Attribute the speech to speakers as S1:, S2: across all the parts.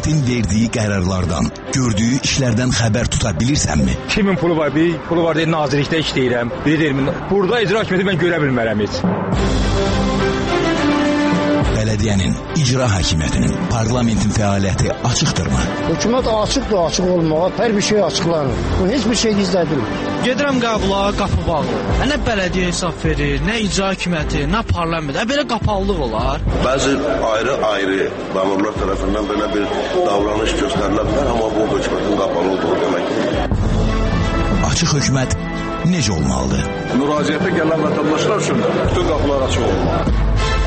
S1: hökumətin verdiyi qərarlardan, gördüyü işlərdən xəbər tuta bilirsənmi?
S2: Kimin pulu var? Bir pulu var deyə nazirlikdə işləyirəm. Biri deyirəm, burada icra hakimiyyəti mən görə bilmərəm heç.
S1: Belediyenin, icra hakimiyyətinin, parlamentin fəaliyyəti açıqdırmı?
S3: Hökumət açıqdır, açıq olmağa, hər bir şey açıqlanır. Bu heç bir şey gizlədilmir.
S4: Gedirəm qəbula, qapı bağlı. Nə bələdiyyə hesab verir, nə icra hakimiyyəti, nə parlament. Belə qapalılıq olar.
S5: Bəzi ayrı məmurlar tərəfindən belə bir davranış göstərilə bilər, amma bu hökumətin qapalı olduğu deməkdir.
S1: Açıq hökumət necə olmalıdır?
S5: Müraciətə gələn vətəndaşlar üçün bütün qapılar açıq olmalıdır.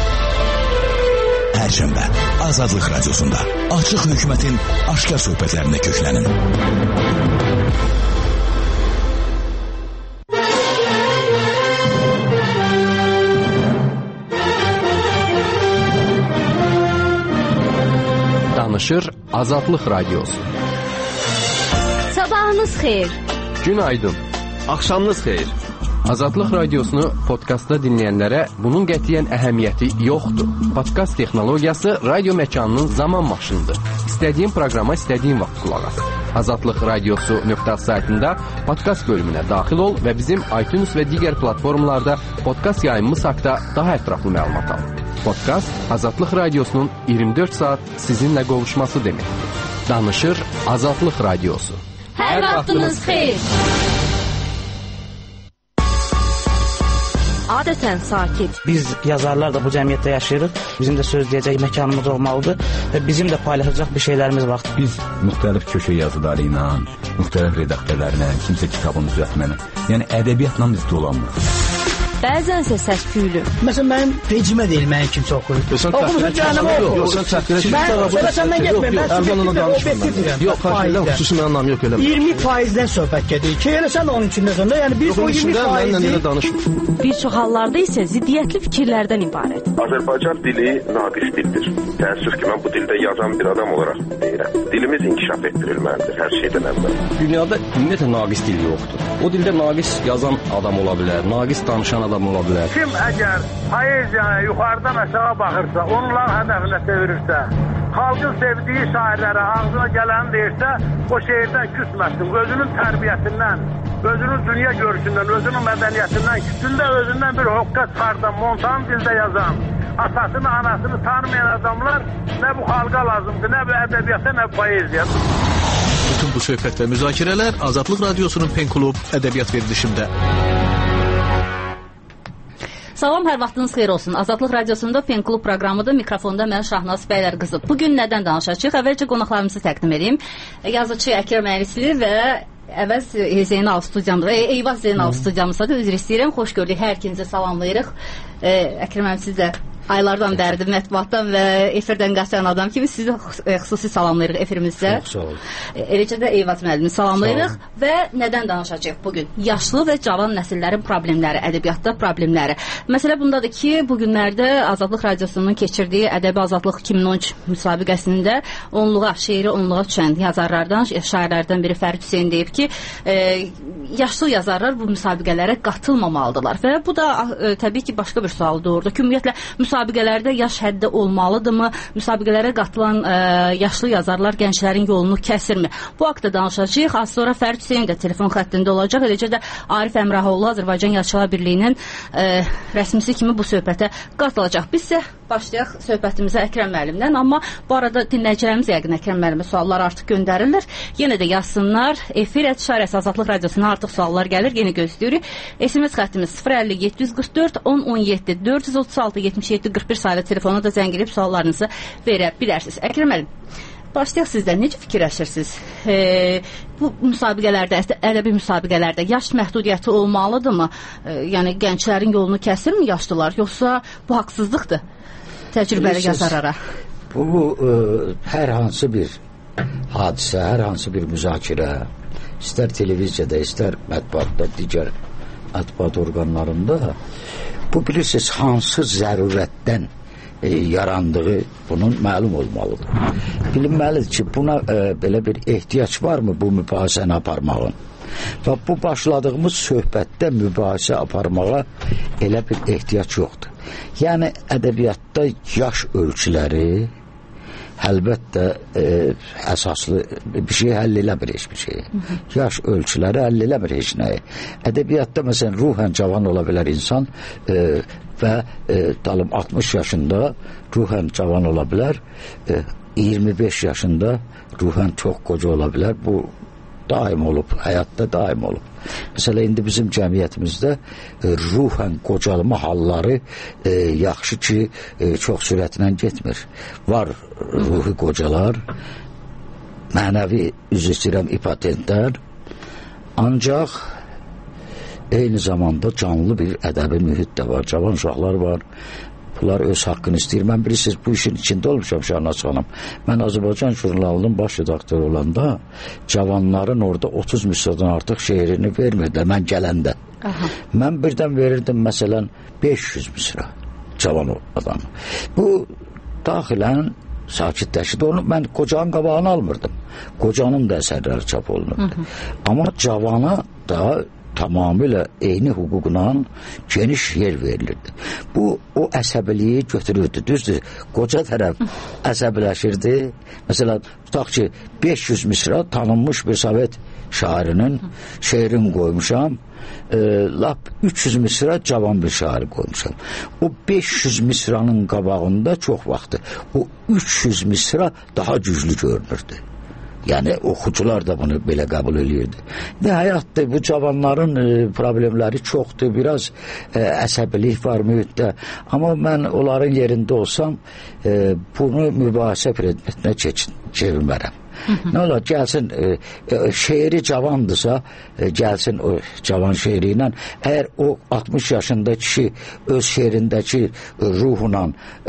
S1: Perşembe Azadlık Radyosu'nda açıq hökumətin aşkar söhbətlərində köklənin.
S6: Danışır Azadlık Radyosu.
S7: Sabahınız xeyir.
S6: Günaydın. Akşamınız xeyir. Azadlıq Radiosunu podkastda dinləyənlərə bunun qətiyyən əhəmiyyəti yoxdur. Podkast texnologiyası radio məkanının zaman maşınıdır. İstədiyin proqrama istədiyin vaxt qulaq as. Azadlıq Radiosu.az saytında podkast bölümünə daxil ol və bizim iTunes və digər platformlarda podkast yayımımız haqqında daha ətraflı məlumat al. Podkast Azadlıq Radiosunun 24 saat sizinlə qovuşması deməkdir. Danışır Azadlıq Radiosu.
S7: Hər vaxtınız xeyir. Adətən sakit.
S8: Biz yazarlar da bu cəmiyyətdə yaşayırıq. Bizim də söz deyəcək məkanımız olmalıdır və bizim də paylaşacaq bir şeylərimiz var.
S9: Biz müxtəlif köşə yazıları ilə, müxtəlif redaktörlərlə, kimsə kitabını düzəltməklə, yəni ədəbiyyatla biz dolanmırıq.
S7: Bəzənsə səs-küylü.
S3: Məsələn, mənim vecimə deyil, mənim kimsə oxuyur. Oxumuşsa cəhənnəmə oxuyur.
S9: Yox, sən çəkdirə ki,
S3: mən səndən getməyim, mən subjektiv və obyektiv deyirəm.
S9: Yox, xahiş xüsusi mənim anlam yox elə.
S3: 20%-dən söhbət gedir. Ki, elə sən onun içində sonra, yəni biz o 20%-i...
S7: Bir çox hallarda isə ziddiyyətli fikirlərdən ibarət.
S5: Azərbaycan dili naqis dildir. Təəssüf ki, mən bu dildə yazan bir adam olaraq deyirəm. Dilimiz inkişaf etdirilməlidir hər şeydən əvvəl.
S9: Dünyada ümumiyyətlə naqis dil yoxdur. O dildə naqis yazan adam ola bilər, naqis danışan adam ola bilər.
S10: Kim əgər poeziyaya yuxarıdan aşağı baxırsa, onların hədəfinə çevirirsə, xalqın sevdiyi şairlərə ağzına gələni deyirsə, o şeirdən küsməsin. Özünün tərbiyəsindən, özünün dünya görüşündən, özünün mədəniyyətindən, küsündə özündən bir hoqqa çıxardan, montan dildə yazan, atasını, anasını tanımayan adamlar nə bu xalqa lazımdır, nə bu ədəbiyyata, nə bu poeziya.
S4: Bütün bu söhbət və müzakirələr Azadlıq Radiosunun Pen Klub ədəbiyyat verilişində.
S7: Salam, hər vaxtınız xeyir olsun. Azadlıq Radiosunda Pen Klub proqramıdır. Mikrofonda mən Şahnaz Bəylər qızı. Bugün nədən danışacağıq? Əvvəlcə qonaqlarımızı təqdim edeyim. Yazıcı Əkrəm Əlisli və Əvəz Zeynal studiyamızda, Eyvaz Zeynal studiyamızda da üzr istəyirəm. Xoş gördük, hər ikinizi salamlayırıq. Əkrəm Əlisli də aylardan bəridir mətbuatdan və efirdən qaçan adam kimi sizi xüsusi salamlayırıq efirimizdə.
S3: Çox sağ olun.
S7: Eləcə də Eyvaz müəllimi salamlayırıq və nədən danışacağıq bugün? Yaşlı və cavan nəsillərin problemləri, ədəbiyyatda problemləri. Məsələ bundadır ki, bu günlərdə Azadlıq Radiosunun keçirdiyi Ədəbi Azadlıq 2013 müsabiqəsində şeiri onluğa düşən yazarlardan, şairlərdən biri Fərid Hüseyn deyib ki, yaşlı yazarlar bu müsabiqələrə qatılmamalıdırlar və bu da təbii ki, başqa bir sual doğurdu ki, ümumiyyətlə müsabiqələrdə yaş həddi olmalıdırmı? Müsabiqələrə qatılan yaşlı yazarlar gənclərin yolunu kəsirmi? Bu haqda danışacağıq. Az sonra Fərid Hüseyn də telefon xəttində olacaq. Eləcə də Arif Əmrahoğlu Azərbaycan Yazıçılar Birliyinin rəsmisi kimi bu söhbətə qatılacaq. Biz isə başlayaq söhbətimizə Əkrəm müəllimdən. Amma bu arada dinləyicilərimiz yəqin Əkrəm müəllimə suallar artıq göndərirlər. Yenə də yazsınlar. Efir @şarəs Azadlıq Radiosuna artıq suallar gəlir. Yenə gözləyirik. SMS xəttimiz 050 744 10 17 436 77 41 sayılı telefona da zəng edib suallarınızı verə bilərsiniz. Əkrəm müəllim, başlayaq sizdən. Necə fikirləşirsiniz? Bu müsabiqələrdə, ədəbi müsabiqələrdə yaş məhdudiyyəti olmalıdırmı? Yəni gənclərin yolunu kəsirmi yaşlılar, yoxsa bu haqsızlıqdır təcrübəli yazarlara?
S3: Bu hər hansı bir hadisə, hər hansı bir müzakirə, istər televiziyada, istər mətbuatda, digər mətbuat orqanlarında bu bilirsiniz hansı zərurətdən yarandığı bunun məlum olmalıdır. Bilinməlidir ki, buna belə bir ehtiyac varmı bu mübahisəni aparmağın? Və bu başladığımız söhbətdə mübahisə aparmağa elə bir ehtiyac yoxdur. Yəni ədəbiyyatda yaş ölçüləri əlbəttə əsaslı bir şey həll eləmir heç bir şey. Yaş ölçüləri həll eləmir heç nəyi. Ədəbiyyatda məsələn ruhən cavan ola bilər insan və dalım 60 yaşında ruhən cavan ola bilər, 25 yaşında ruhən çox qoca ola bilər. Bu daim olub, həyatda daim olub. Məsələn, indi bizim cəmiyyətimizdə ruhən qocalma halları yaxşı ki, çox sürətlə getmir. Var ruhi qocalar, mənəvi üzr istəyirəm ipotentlər, ancaq eyni zamanda canlı bir ədəbi mühit də var, cavan uşaqlar var. Bunlar öz haqqını istəyir. Mən bilirsiniz, bu işin içində olmuşam Şahnaz xanım. Mən Azərbaycan jurnalının baş redaktoru olanda cavanların orada 30 misradan artıq şeirini vermirdilər mən gələndə. Mən birdən verirdim məsələn 500 misra cavan adam. Bu daxilən sakitləşdi. Onu mən qocanın qabağını almırdım. Qocanın da əsərləri çap olunurdu. Amma cavana da tamamilə eyni hüquqla geniş yer verilirdi. Bu, o əsəbiliyi götürürdü. Düzdür, qoca tərəf əsəbiləşirdi. Məsələn, tutaq ki, 500 misra tanınmış bir Sovet şairinin şeirini qoymuşam. Lap 300 misra cavan bir şair qoymuşam. O 500 misranın qabağında çox vaxtı o 300 misra daha güclü görünürdü. Yəni oxucular da bunu belə qəbul edirdi. Və həyatda bu cavanların problemləri çoxdur, biraz əsəbilik var mühitdə. Amma mən onların yerində olsam bunu mübahisə predmetinə çevirmərəm. Nə olar, gəlsin şeiri cavandırsa, gəlsin o cavan şeiri ilə, əgər o 60 yaşında kişi öz şeirindəki ruhla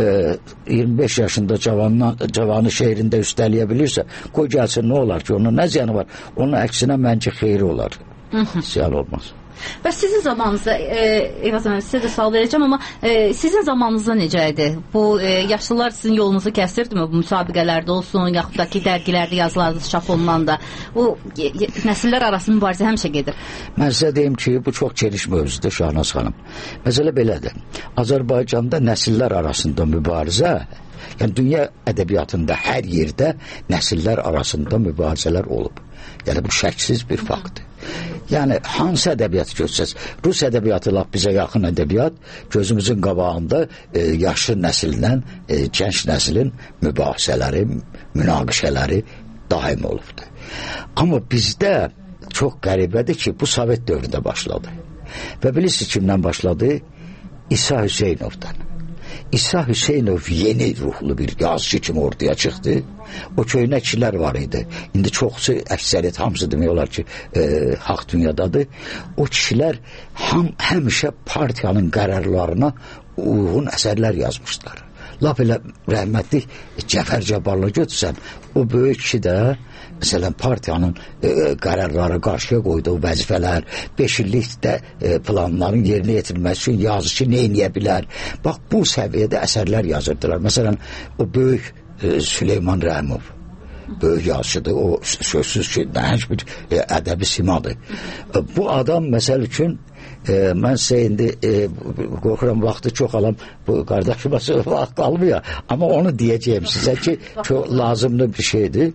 S3: 25 yaşında cavanı şeirində üstələyə bilirsə, qoy gəlsin, nə olar ki, onun nə ziyanı var? Onun əksinə məncə xeyri olar. Ziyan olmaz.
S7: Və sizin zamanınızda, Eyvaz Əmən, sizə də sual verəcəm, amma sizin zamanınızda necə idi? Bu yaşlılar sizin yolunuzu kəsirdimi? Bu müsabiqələrdə olsun, yaxud da ki, dərgilərdə yazılarınız çap olunanda bu nəsillər arası mübarizə həmişə gedir.
S3: Mən sizə deyim ki, bu çox geniş mövzudur Şahnaz xanım. Məsələ belədir. Azərbaycanda nəsillər arasında mübarizə, yəni dünya ədəbiyyatında hər yerdə nəsillər arasında mübarizələr olub. Yəni bu şəksiz bir faktdır. Yəni hansı ədəbiyyatı görsəz, Rus ədəbiyyatı lap bizə yaxın ədəbiyyat, gözümüzün qabağında yaşlı nəsillə gənc nəslin mübahisələri, münaqişələri daim olubdur. Amma bizdə çox qəribədir ki, bu Sovet dövründə başladı. Və bilirsiniz kimdən başladı? İsa Hüseynovdan. İsa Hüseynov yeni ruhlu bir yazıcı kimi ortaya çıxdı. O köynək kişilər var idi. İndi çoxsu, əksəriyyət hamısı demək olar ki, haq dünyadadır. O kişilər həmişə partiyanın qərarlarına uyğun əsərlər yazmışlar. Lap elə rəhmətli Cəfər Cabbarlı götürsən, o böyük kişi də məsələn partiyanın qərarları qarşıya qoyduğu vəzifələr, 5 illikdə planların yerinə yetirilməsi üçün yazıcı nə edə bilər? Bax, bu səviyyədə əsərlər yazırdılar. Məsələn, o böyük Süleyman Rəhimov, böyük yazıcıdır, o sözsüz ki, nəhəng bir ədəbi simadır. Bu adam məsəl üçün mən sizə indi qorxuram vaxtı çox alam, bu qardaşıma vaxt qalmıyor, amma onu deyəcəyim sizə ki, çox lazımlı bir şeydir.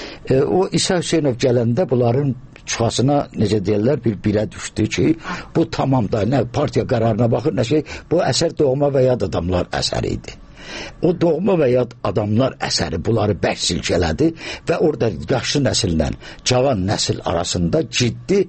S3: O İsa Hüseynov gələndə bunların çıxasına necə deyirlər bir-birə düşdü ki, bu tamam da nə partiya qərarına baxır, nə şey, bu əsər doğma və yad adamlar əsəri idi. O doğma və yad adamlar əsəri bunları bərk silkələdi və orada yaşlı nəsillə cavan nəsil arasında ciddi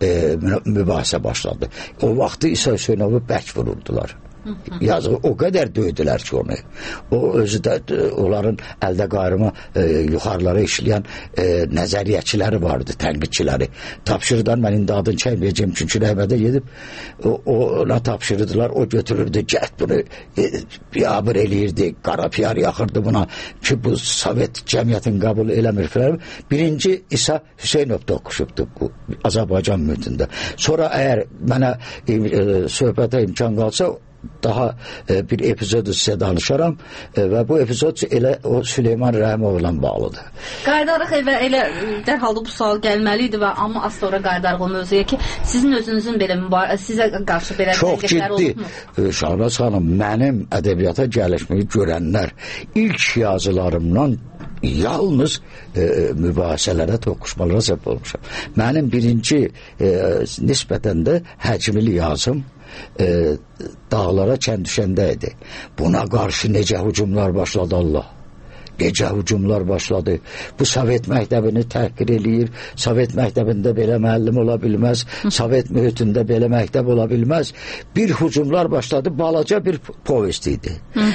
S3: mübahisə başladı. O vaxtı İsa Hüseynovu bərk vururdular. Yazığı o qədər döydülər ki onu. O özü də onların əldə qayrıma yuxarılara işləyən nəzəriyyəçiləri vardı, tənqidçiləri. Tapşırıdan mən indi adını çəkməyəcəm, çünki rəhbədə gedib ona tapşırırdılar, o götürürdü, gət bunu biabır eləyirdi, qara piyar yaxırdı buna ki, bu Sovet cəmiyyətin qəbul eləmir filan. Birinci İsa Hüseynov da oxuşubdu bu Azərbaycan mühitində. Sonra əgər mənə söhbətə imkan qalsa, daha bir epizodu sizə danışaram və bu epizod elə o Süleyman Rəhimovla bağlıdır.
S7: Qayıdarıq elə dərhal bu sual gəlməli idi və amma az sonra qayıdarıq o mövzuya ki, sizin özünüzün belə sizə qarşı belə
S3: çox ciddi. Şahnaz xanım, mənim ədəbiyyata gəlişimi görənlər ilk yazılarımdan yalnız mübahisələrə, toqquşmalara səbəb olmuşam. Mənim birinci nisbətən də həcmli yazım dağlara kən düşəndə idi. Buna qarşı necə hücumlar başladı Allah. Necə hücumlar başladı. Bu Sovet məktəbini təhqir eləyir. Sovet məktəbində belə müəllim ola bilməz. Sovet mühitində belə məktəb ola bilməz. Bir hücumlar başladı. Balaca bir povest idi.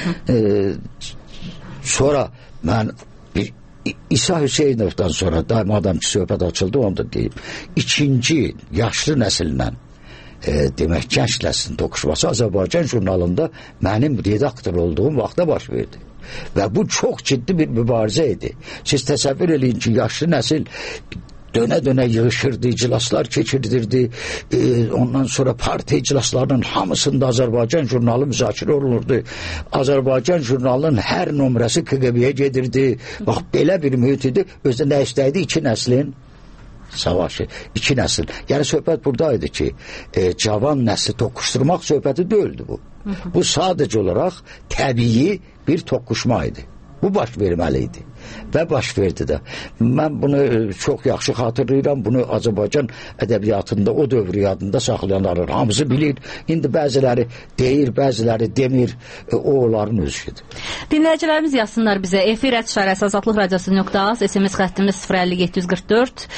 S3: Sonra mən İsa Hüseynovdan sonra madam ki söhbət açıldı, onu da deyim. İkinci yaşlı nəsillə demək gənc nəslin toqquşması Azərbaycan jurnalında mənim redaktor olduğum vaxtda baş verdi. Və bu çox ciddi bir mübarizə idi. Siz təsəvvür eləyin ki, yaşlı nəsil dönə-dönə yığışırdı, iclaslar keçirdirdi. Ondan sonra parti iclaslarının hamısında Azərbaycan jurnalı müzakirə olunurdu. Azərbaycan jurnalının hər nömrəsi KGB-yə gedirdi. Bax, belə bir mühit idi. Özdə nə istəydi? İki nəslin savaşı, iki nəsil. Yəni söhbət buradaydı ki, cavan nəsli toqquşturmaq söhbəti deyildi bu. Bu sadəcə olaraq təbii bir toqquşma idi. Bu baş verməli idi və baş verdi də. Mən bunu çox yaxşı xatırlayıram. Bunu Azərbaycan ədəbiyyatında o dövrü yadında saxlayanlar hamısı bilir. İndi bəziləri deyir, bəziləri demir. O onların özüdür.
S7: Dinləyicilərimiz yazsınlar bizə. efir@azadlıqradiosu.az, SMS xəttimiz 05744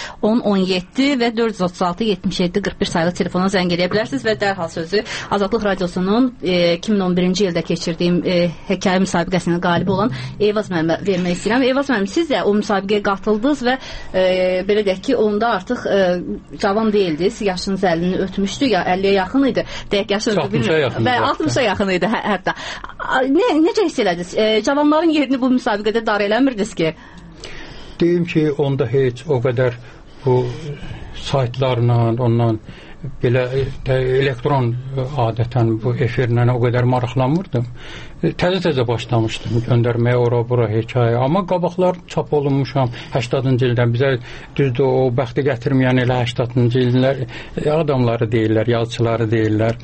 S7: 1017 və 436 77 41 saylı telefona zəng edə bilərsiniz və dərhal sözü Azadlıq Radiosunun 2011-ci ildə keçirdiyim hekayə müsabiqəsinin qalibi olan Eyvaz müəllimə vermək istəyirəm. Eyvaz müəllim, siz də o müsabiqəyə qatıldınız və belə deyək ki, onda artıq cavan deyildiniz, yaşınız 50-ni ötmüşdü, ya 50-yə yaxın idi. Deyək yaşınızı bilmirəm. Və 60-a yaxın idi hətta. Necə hiss elədiniz? Cavanların yerini bu müsabiqədə dar eləmirdiniz ki?
S11: Deyim ki, onda heç o qədər bu saytlarla, ondan belə elektron adətən bu efirlə o qədər maraqlanmırdım. Təzə başlamışdım göndərməyə ora-bura hekayə. Amma qabaqlar çap olunmuşam 80-cı ildən. Bizə düzdür o bəxti gətirməyən elə 80-cı illər adamları deyirlər, yazıçıları deyirlər.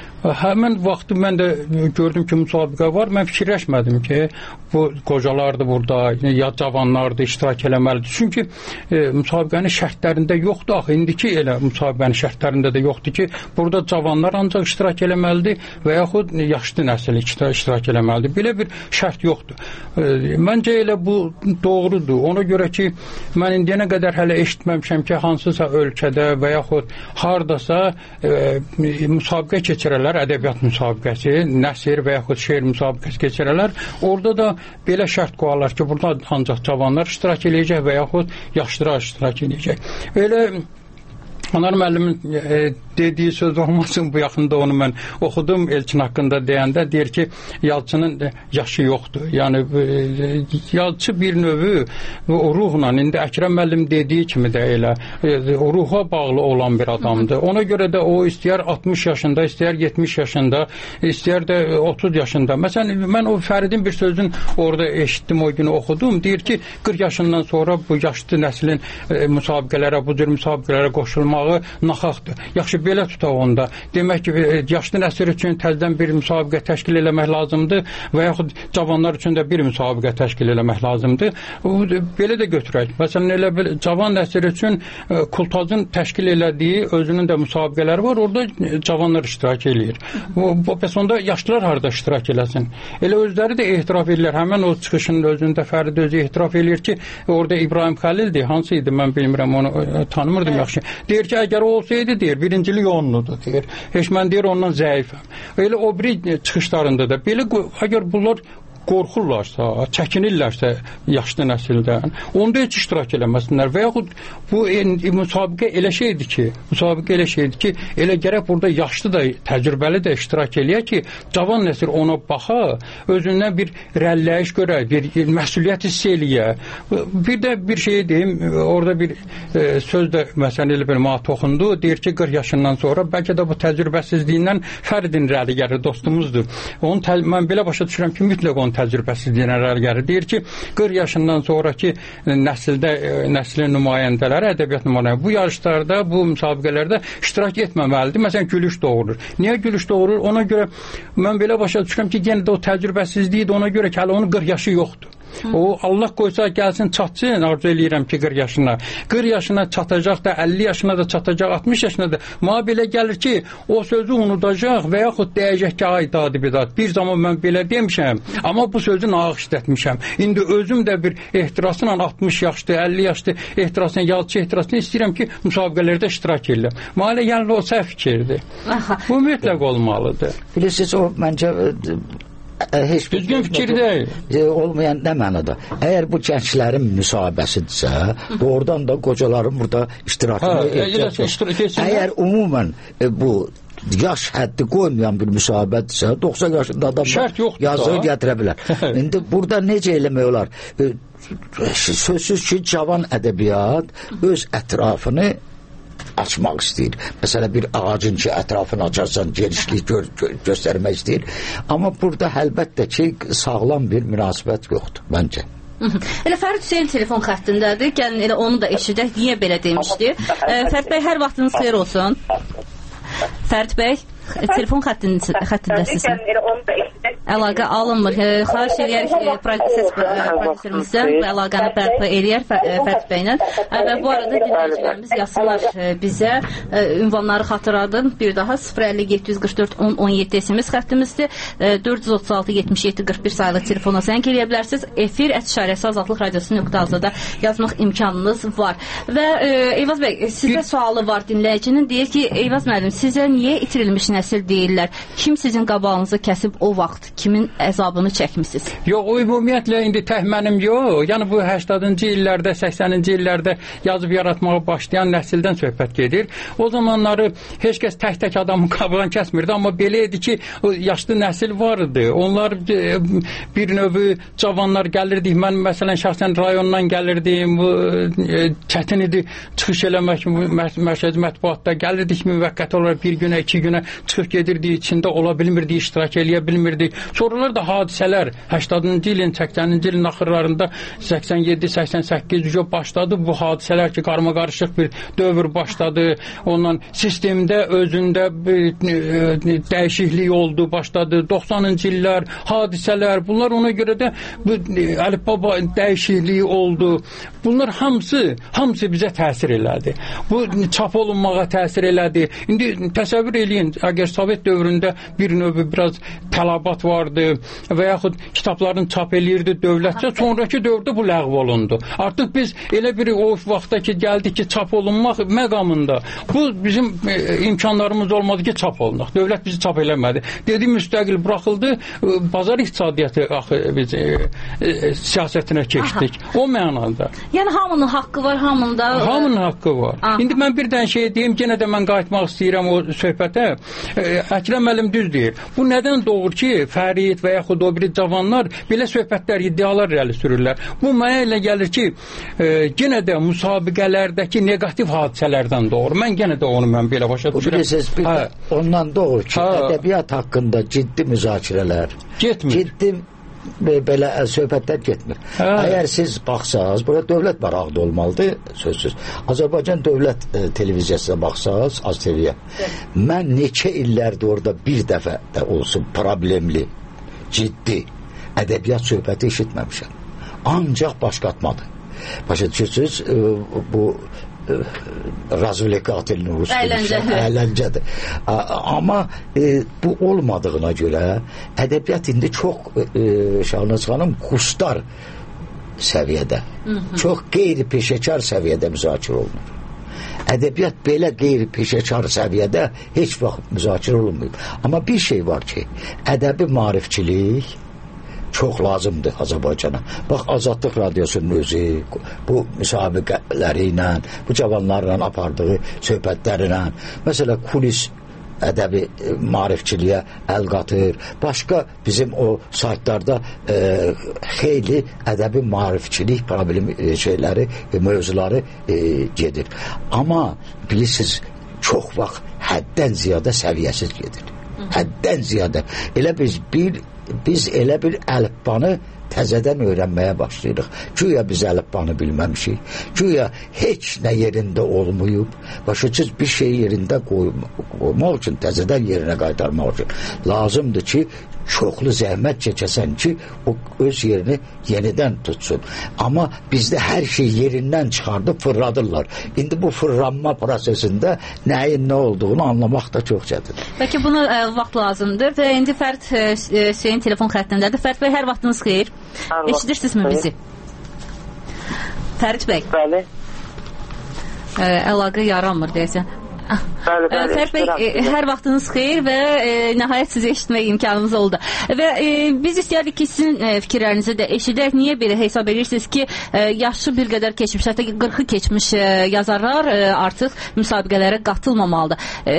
S11: Həmin vaxtı mən də gördüm ki, müsabiqə var. Mən fikirləşmədim ki, bu qocalardır burada, ya cavanlardır, iştirak eləməlidir. Çünki müsabiqənin şərtlərində yoxdur. Axı, indiki elə müsabiqənin şərtlərində də yoxdur ki, burada cavanlar ancaq iştirak eləməlidir və yaxud yaşlı nəsil iştirak eləməlidir. Belə bir şərt yoxdur. Məncə elə bu doğrudur. Ona görə ki, mən indiyənə qədər hələ eşitməmişəm ki, hansısa ölkədə və yaxud hardasa müsabiqə keçirərlər, ədəbiyyat müsabiqəsi, nəsr və yaxud şeir müsabiqəsi keçirərlər. Orada da belə şərt qoyarlar ki, burada ancaq cavanlar iştirak eləyəcək və yaxud yaşlılar iştirak eləyəcək. Elə Anar müəllimin dediyi söz olmasın, bu yaxında onu mən oxudum Elçin haqqında deyəndə, deyir ki, yazıçının yaşı yoxdur. Yəni, yazıçı bir növü o ruhla, indi Əkrəm müəllim dediyi kimi də elə, o ruha bağlı olan bir adamdır. Ona görə də o istəyər 60 yaşında, istəyər 70 yaşında, istəyər də 30 yaşında. Məsələn, mən o Fəridin bir sözün orada eşitdim, o günü oxudum. Deyir ki, 40 yaşından sonra bu yaşlı nəslin müsabiqələrə, bu cür müsabiqələrə qoşulmağı naxaqdır. Yaxşı, belə tutaq onda. Demək ki, yaşlı nəsil üçün təzədən bir müsabiqə təşkil eləmək lazımdır və yaxud cavanlar üçün də bir müsabiqə təşkil eləmək lazımdır. Belə də götürək. Məsələn, elə cavan nəsil üçün Kultazın təşkil elədiyi özünün də müsabiqələri var, orada cavanlar iştirak eləyir. Bəs onda yaşlılar harada iştirak eləsin? Elə özləri də etiraf edirlər. Həmən o çıxışının özündə Fərid özü etiraf eləyir ki, orada İbrahim Xəlildir. Hansı idi? Mən bilmirəm, onu tanımırdım yaxşı. Deyir ki, əgər o olsaydı, deyir, birincilik onludur, deyir. Heç mən deyir, ondan zəifəm. Elə o biri çıxışlarında da belə, əgər bunlar qorxurlarsa, çəkinirlərsə yaşlı nəsildən, onda heç iştirak eləməsinlər və yaxud bu müsabiqə elə şeydir ki, elə gərək burada yaşlı da, təcrübəli də iştirak eləyə ki, cavan nəsil ona baxa, özündən bir rəlləyiş görə, bir məsuliyyət hiss eləyə. Bir də bir şey deyim, orada bir söz də məsələn elə mənə toxundu, deyir ki, 40 yaşından sonra, bəlkə də bu təcrübəsizliyindən Fəridin rəli gəlir, dostumuzdur. Mən belə başa düşürəm ki, mütləq onun təcrübəsizliyinə rəli gəlir. Deyir ki, 40 yaşından sonraki nəslin nümayəndələri, ədəbiyyat nümayəndələri bu yarışlarda, bu müsabiqələrdə iştirak etməməlidir. Məsələn, gülüş doğurur. Niyə gülüş doğurur? Ona görə mən belə başa düşürəm ki, yenə də o təcrübəsizliyi də ona görə ki, hələ onun 40 yaşı yoxdur. O Allah qoysa gəlsin çatsın, arzu eləyirəm ki 40 yaşına. 40 yaşına çatacaq da, 50 yaşına da çatacaq, 60 yaşına da. Mənə belə gəlir ki, o sözü unudacaq və yaxud deyəcək ki, ay dadı bidat. Bir zaman mən belə demişəm, amma bu sözü nağıq işlətmişəm. İndi özüm də bir ehtirasla 60 yaşlı, 50 yaşlı ehtirasla, yazıcı ehtirasla istəyirəm ki, müsabiqələrdə iştirak edirəm. Mənə yəni o səhv fikirdir. Bu mütləq olmalıdır.
S3: Bilirsiniz, o məncə heç
S11: düzgün fikir deyil.
S3: Olmayan nə mənada? Əgər bu gənclərin müsahibəsidirsə, doğrudan da qocaların burada iştirakını edəcək. Əgər umumən bu yaş həddi qoymayan bir müsahibədirsə, 90 yaşında adam yazığı gətirə bilər. İndi burada necə eləmək olar? Sözsüz ki, cavan ədəbiyyat öz ətrafını açmaq istəyir. Məsələn, bir ağacın ki, ətrafını açarsan, genişlik göstərmək istəyir. Amma burada əlbəttə ki, sağlam bir münasibət yoxdur, məncə.
S7: Elə Fərid Hüseyn telefon xəttindədir. Gəlin elə onu da eşidək. Niyə belə demişdi? Fərid bəy, hər vaxtınız xeyir olsun. Fərid bəy, telefon xəttindəsiniz. Əlaqə alınmır. Xahiş edərik ses prodüserimizdən bu əlaqəni bərpa eləyər Fərid bəylə. Və bu arada dinləyicilərimiz yazsınlar bizə. Ünvanları xatırladım. Bir daha 050-744-10-17 SMS xəttimizdir. 436-77-41 sayılı telefona zəng eləyə bilərsiniz. Efir @ Azadlıq Radiosu.az-da yazmaq imkanınız var. Və Eyvaz bəy, sizə sualı var dinləyicinin. Deyir ki, Eyvaz müəllim, sizə niyə itirilmiş nəsil deyirlər? Kim sizin qabağınızı kəsib o vaxt kimin əzabını çəkmisiniz?
S11: Yox, o ümumiyyətlə indi təhmənim yox. Yəni bu 80-cı illərdə, 80-ci illərdə yazıb yaratmağa başlayan nəsildən söhbət gedir. O zamanları heç kəs tək-tək adamın qabağını kəsmirdi, amma belə idi ki, o yaşlı nəsil var idi. Onlar bir növü cavanlar gəlirdik. Mən məsələn şəxsən rayondan gəlirdim. Çətin idi çıxış eləmək mərkəzi mətbuatda gəlirdik müvəqqəti olaraq bir günə, 2 günə çıxıb gedirdik, içində ola bilmirdik, iştirak eləyə bilmirdik. Sonralar da hadisələr 80-ci ilin, 80-ci ilin axırlarında 87-88 başladı bu hadisələr ki, qarmaqarışıq bir dövr başladı. Ondan sistemdə özündə dəyişiklik oldu, başladı. 90-cı illər, hadisələr, bunlar ona görə də əlifba dəyişikliyi oldu. Bunlar hamısı bizə təsir elədi. Bu çap olunmağa təsir elədi. İndi təsəvvür eləyin, əgər Sovet dövründə bir növ biraz tələbat vardı və yaxud kitabların çap eləyirdi dövlətcə, sonraki dövrdə bu ləğv olundu. Artıq biz elə bir o vaxtda ki, gəldik ki, çap olunmaq məqamında bu bizim imkanlarımız olmadı ki, çap olunaq. Dövlət bizi çap eləmədi. Dedi, müstəqil buraxıldı, bazar iqtisadiyyatı biz siyasətinə keçdik. O mənada.
S7: Yəni hamının haqqı var, hamının
S11: haqqı var. İndi mən bir dənə şey deyim, yenə də mən qayıtmaq istəyirəm o söhbətə. Əkrəm müəllim düz deyir. Bu nədən doğur ki, Fərid və yaxud o biri cavanlar belə söhbətlər, iddialar irəli sürürlər. Bu mənə elə gəlir ki, yenə də müsabiqələrdəki negativ hadisələrdən doğur. Mən yenə də onu belə başa düşürəm.
S3: Bilirsiniz, ondan doğur ki, ədəbiyyat haqqında ciddi müzakirələr
S11: getmir.
S3: Ciddi belə söhbətlər getmir. Əgər siz baxsaz, burada dövlət maraqlı olmalıdır, sözsüz. Azərbaycan dövlət televiziyasına baxsaz, Az TV-yə. Mən neçə illərdir orada bir dəfə də olsun problemli, ciddi ədəbiyyat söhbəti eşitməmişəm. Ancaq başqatmadı. Başa düşürsünüz, bu razvlekatilin əyləncədir. Amma bu olmadığına görə ədəbiyyat indi çox Şahnaz xanım kurslar səviyyədə, çox qeyri-peşəkar səviyyədə müzakirə olunur. Ədəbiyyat belə qeyri-peşəkar səviyyədə heç vaxt müzakirə olunmayıb. Amma bir şey var ki, ədəbi maarifçilik çox lazımdır Azərbaycana. Bax, Azadlıq Radiosunun özü bu müsabiqələri ilə, bu cavanlarla apardığı söhbətlərlə, məsələn, kulis ədəbi maarifçiliyə əl qatır. Başqa bizim o saytlarda xeyli ədəbi maarifçilik problemi şeyləri, mövzuları gedir. Amma bilirsiniz, çox vaxt həddən ziyadə səviyyəsiz gedir. Həddən ziyadə. Elə biz elə bir əlifbanı təzədən öyrənməyə başlayırıq. Güya biz əlifbanı bilməmişik. Güya heç nə yerində olmayıb. Başıcız bir şey yerində qoymaq üçün, təzədən yerinə qaytarmaq üçün lazımdır ki, çoxlu zəhmət çəkəsən ki, o öz yerini yenidən tutsun. Amma bizdə hər şey yerindən çıxardıb fırladırlar. İndi bu fırlanma prosesində nəyin nə olduğunu anlamaq da çox çətindir.
S7: Bəlkə buna vaxt lazımdır və indi Fərid Hüseyin telefon xəttindədir. Fərid bəy, hər vaxtınız xeyir. Eşidirsinizmi bizi? Fərid bəy.
S12: Bəli.
S7: Əlaqə yaranmır deyəsən. Fərid bəy, hər vaxtınız xeyir və nəhayət sizi eşitmək imkanımız oldu. Və biz istəyərdik ki, sizin fikirlərinizi də eşidək. Niyə belə hesab edirsiniz ki, yaşı bir qədər keçmiş, hətta 40-ı keçmiş yazarlar artıq müsabiqələrə qatılmamalıdır?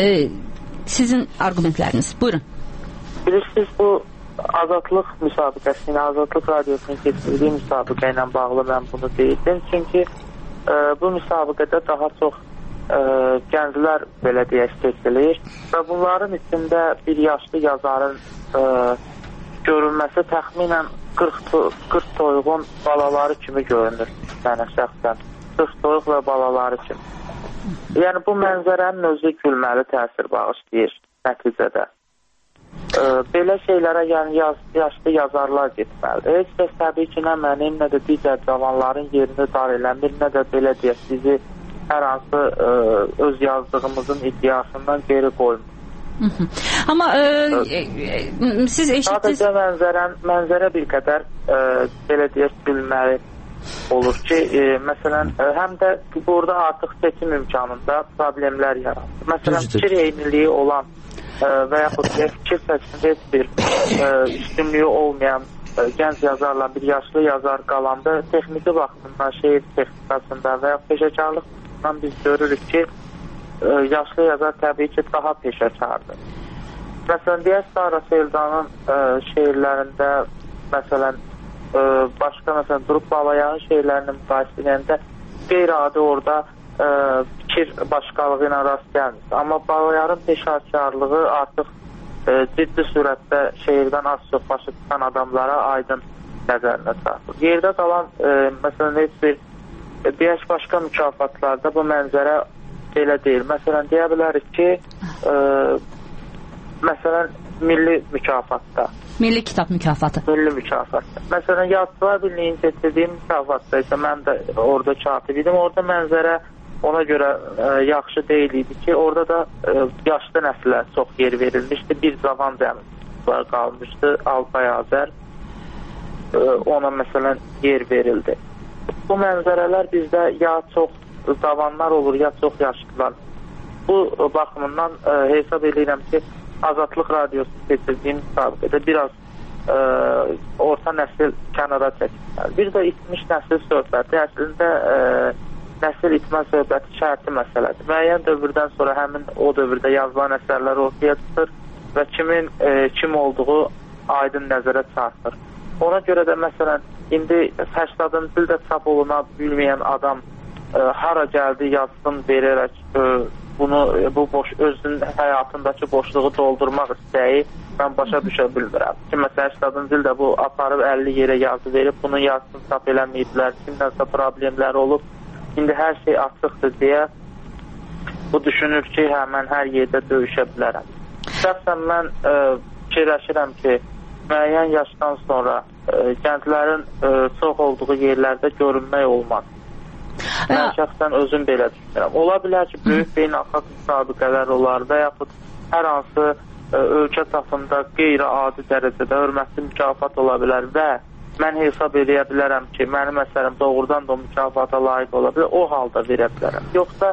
S7: Sizin argumentləriniz, buyurun.
S12: Bilirsiniz, bu Azadlıq müsabiqəsi ilə, Azadlıq Radiosunun keçirdiyi müsabiqə ilə bağlı mən bunu deyildim. Çünki bu müsabiqədə daha çox gənclər, belə deyək, seçilir və bunların içində bir yaşlı yazarın görünməsi təxminən 40 toyuğun balaları kimi görünür mənə şəxsən. 40 toyuq və balaları kimi. Yəni bu mənzərənin özü gülməli təsir bağışlayır nəticədə. Belə şeylərə yəni yaşlı yazarlar getməlidir. Heç kəs təbii ki, nə mənim, nə də digər cavanların yerini dar eləmir, nə də belə deyək, bizi hər hansı öz yazdığımızın iddiasından geri qoymur.
S7: Amma siz eşitdiniz...
S12: Sadəcə mənzərə bir qədər belə deyək, gülməli olur ki, məsələn, həm də burada artıq seçim imkanında problemlər yaranır. Məsələn, fikir eyniliyi olan və yaxud fikir seçimdə heç bir üstünlüyü olmayan gənc yazarla bir yaşlı yazar qalanda texniki baxımından, şeir texnikasında və yaxud peşəkarlıqdan biz görürük ki, yaşlı yazar təbii ki, daha peşəkardır. Məsələn, deyək, Sara Seldanın şeirlərində, məsələn, başqa, məsələn, Durub Balayanın şeirlərini müqayisə edəndə qeyri-adi orada fikir başqalığı ilə rast gəlmir. Amma Balayanın peşəkarlığı artıq ciddi surətdə şeirdən az çox başı tutan adamlara aydın nəzərinə çarpır. Yerdə qalan, məsələn, heç bir deyək, başqa mükafatlarda bu mənzərə belə deyil. Məsələn, deyə bilərik ki, məsələn, milli mükafatda.
S7: Milli kitab mükafatı.
S12: Milli mükafatda. Məsələn, Yazıçılar Birliyinin seçildiyi mükafatda isə mən də orada katib idim. Orada mənzərə ona görə yaxşı deyil idi ki, orada da yaşlı nəslə çox yer verilmişdi. Bir cavan dəmir qalmışdı, Alpay Azər. Ona məsələn yer verildi. Bu mənzərələr bizdə ya çox cavanlar olur, ya çox yaşlılar. Bu baxımından hesab edirəm ki, Azadlıq Radiosu seçildiyim müsabiqədə biraz orta nəsil kənara çəkilməli. Bir də itmiş nəsil söhbəti əslində nəsil itmə söhbəti şərti məsələdir. Müəyyən dövrdən sonra həmin o dövrdə yazılan əsərlər ortaya çıxır və kimin kim olduğu aydın nəzərə çarpır. Ona görə də məsələn indi 80-cı ildə çap oluna bilməyən adam hara gəldi yazsın verərək bunu bu özünün həyatındakı boşluğu doldurmaq istəyi mən başa düşə bilmirəm. Ki məsələn 80-cı ildə bu aparıb 50 yerə yazı verib bunu yazsın çap eləməyiblər, kimdənsə problemlər olub. İndi hər şey açıqdır deyə bu düşünür ki, mən hər yerdə döyüşə bilərəm. Şəxsən mən fikirləşirəm ki, müəyyən yaşdan sonra gənclərin çox olduğu yerlərdə görünmək olmaz. Mən şəxsən özüm belə düşünürəm. Ola bilər ki, böyük beynəlxalq müsabiqələr olar və yaxud hər hansı ölkə çapında qeyri-adi dərəcədə hörmətli mükafat ola bilər və mən hesab edə bilərəm ki, mənim əsərim doğrudan da o mükafata layiq ola bilər, o halda verə bilərəm. Yoxsa,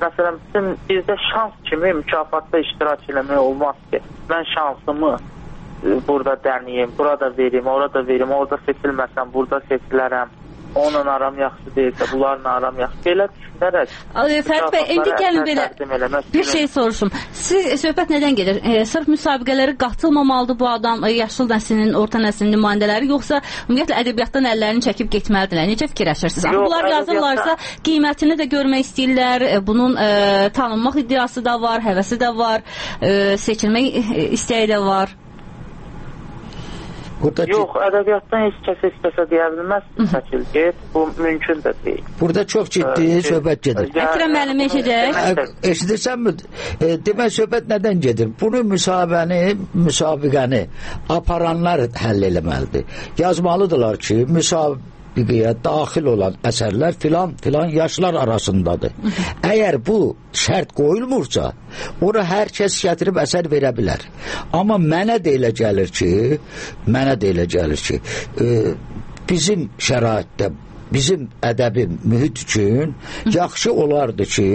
S12: məsələn, bizdə şans kimi mükafatda iştirak eləmək olmaz ki, mən şansımı burada dəniyim, burada verim, orada verim, orada seçilməsəm, burada seçilərəm. Onunla aram yaxşı deyilsə, bunlarla aram yaxşı. Belə düşünərək.
S7: Fərid bəy, indi gəlin belə bir şey soruşum. Siz söhbət nədən gedir? Sırf müsabiqələrə qatılmamalıdır bu adam, yaşlı nəslinin, orta nəslinin nümayəndələri, yoxsa ümumiyyətlə ədəbiyyatdan əllərini çəkib getməlidirlər? Necə fikirləşirsiniz? Amma bunlar yazırlarsa, qiymətini də görmək istəyirlər, bunun tanınmaq iddiası da var, həvəsi də var, seçilmək istəyi də var.
S12: Yox, ədəbiyyatdan heç kəsə deyə bilməz, çəkil get, bu mümkün də deyil.
S3: Burada çox ciddi söhbət gedir.
S7: Əkrəm müəllim eşidək.
S3: Eşidirsənmi? Demək söhbət nədən gedir? Bunu müsabiqəni aparanlar həll eləməlidir. Yazmalıdırlar ki, müsabiqəyə daxil olan əsərlər filan yaşlar arasındadır. Əgər bu şərt qoyulmursa, ora hər kəs gətirib əsər verə bilər. Amma mənə də elə gəlir ki, bizim şəraitdə, bizim ədəbi mühit üçün yaxşı olardı ki,